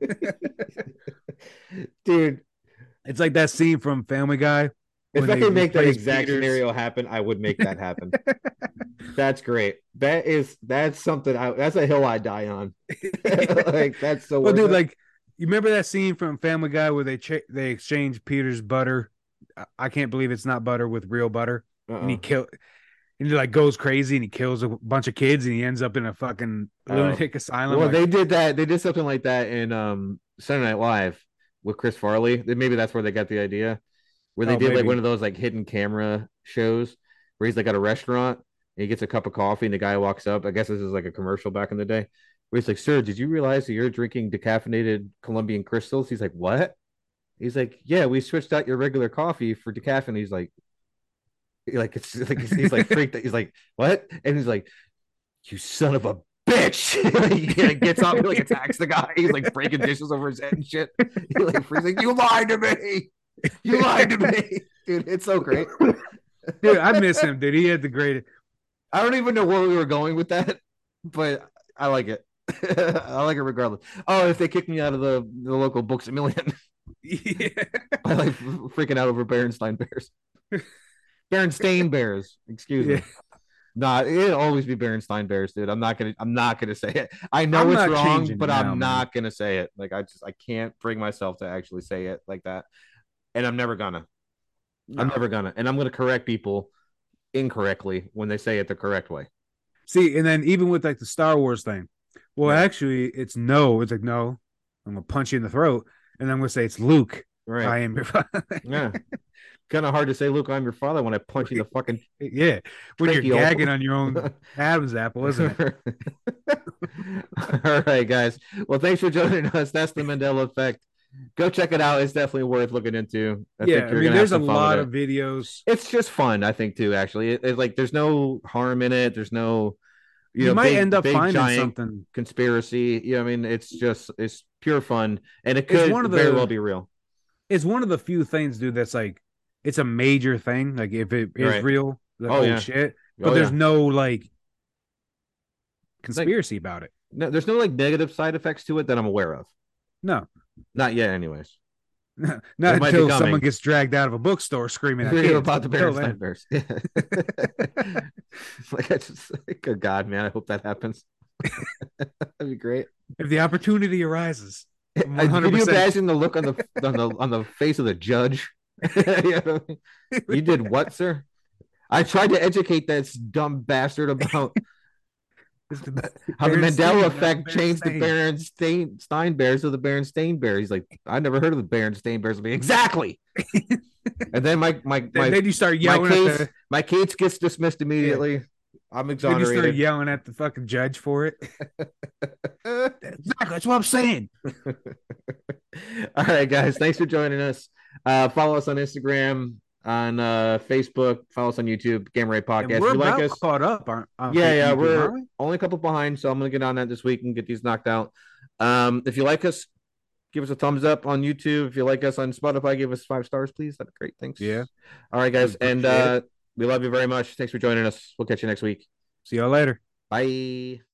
Dude, It's like that scene from Family Guy. if when I they could make that replace exact Peter's- scenario happen, I would make that happen. That's great. That's something that's a hill I die on. Like that's so Well, worth dude, it. like you remember that scene from Family Guy where they exchange Peter's butter? I can't believe it's not butter with real butter, and he like goes crazy and he kills a bunch of kids and he ends up in a fucking lunatic asylum. Well, like, they did that. They did something like that in Saturday Night Live with Chris Farley. Maybe that's where they got the idea. Where they did like maybe. one of those like hidden camera shows where he's like at a restaurant and he gets a cup of coffee and the guy walks up. I guess this is like a commercial back in the day. Where he's like, "Sir, did you realize that you're drinking decaffeinated Colombian crystals?" He's like, "What?" He's like, "Yeah, we switched out your regular coffee for decaffeinated." He's like it's like he's like freaked out. He's like, "What?" And he's like, "You son of a bitch." He like, gets up, he like attacks the guy. He's like breaking dishes over his head and shit. He like freezing. You lied to me. You lied to me, dude. It's so great. dude, I miss him, dude. He had the greatest. I don't even know where we were going with that, but I like it. I like it regardless. Oh, if they kick me out of the local Books a Million, Yeah. I like freaking out over Berenstain Bears. Berenstain Bears, excuse me. Nah, it'll always be Berenstain Bears, dude. I'm not gonna say it. I know I'm it's not wrong, changing but it now, I'm man. not gonna say it. Like I can't bring myself to actually say it like that. And I'm never gonna. No. I'm never gonna. And I'm gonna correct people incorrectly when they say it the correct way. See, and then even with like the Star Wars thing, well, Yeah. actually, it's no. It's like no. I'm gonna punch you in the throat, and I'm gonna say it's Luke. Right. I am your father. Yeah. Kind of hard to say, Luke, I'm your father when I punch you in the fucking Yeah, when you're tracheal. gagging on your own Adam's apple, isn't it? All right, guys. Well, thanks for joining us. That's the Mandela Effect. Go check it out. It's definitely worth looking into. I think you're gonna there's a have some fun lot with of it. videos. It's just fun, I think, too. Actually, it's like there's no harm in it. There's no, You might end up big, finding giant something. conspiracy. I mean, it's pure fun, and it could one of very the- well be real. It's one of the few things, dude, that's like it's a major thing. Like if it is Right. real, like, Oh, yeah. shit. But Oh, there's yeah. no like conspiracy about it. No, there's no like negative side effects to it that I'm aware of. No. Not yet, anyways. Not might be until coming. someone gets dragged out of a bookstore screaming at Read kids. about the Until then- Berenstain Bears. Like I just good God, man. I hope that happens. That'd be great. If the opportunity arises, I'm Can you 100%. imagine the look on the face of the judge? You know? You did what, sir? I tried to educate that dumb bastard about how the Mandela effect changed the Berenstain Bears to the Berenstain Bears. He's like, I never heard of the Berenstain Bears. Exactly. And then then you start yelling my case gets dismissed immediately. I'm then you start exonerated. yelling at the fucking judge for it. Exactly, that's what I'm saying. All right, guys. Thanks for joining us. Follow us on Instagram, on Facebook. Follow us on YouTube, Game Ray And Podcast. we're If you like about us, caught up, aren't yeah, YouTube, we're aren't we? only a couple behind, so I'm gonna get on that this week and get these knocked out. If you like us, give us a thumbs up on YouTube. If you like us on Spotify, give us 5 stars, please. That'd be great. Thanks. Yeah. All right, guys, and Appreciate we love you very much. Thanks for joining us. We'll catch you next week. See y'all later. Bye.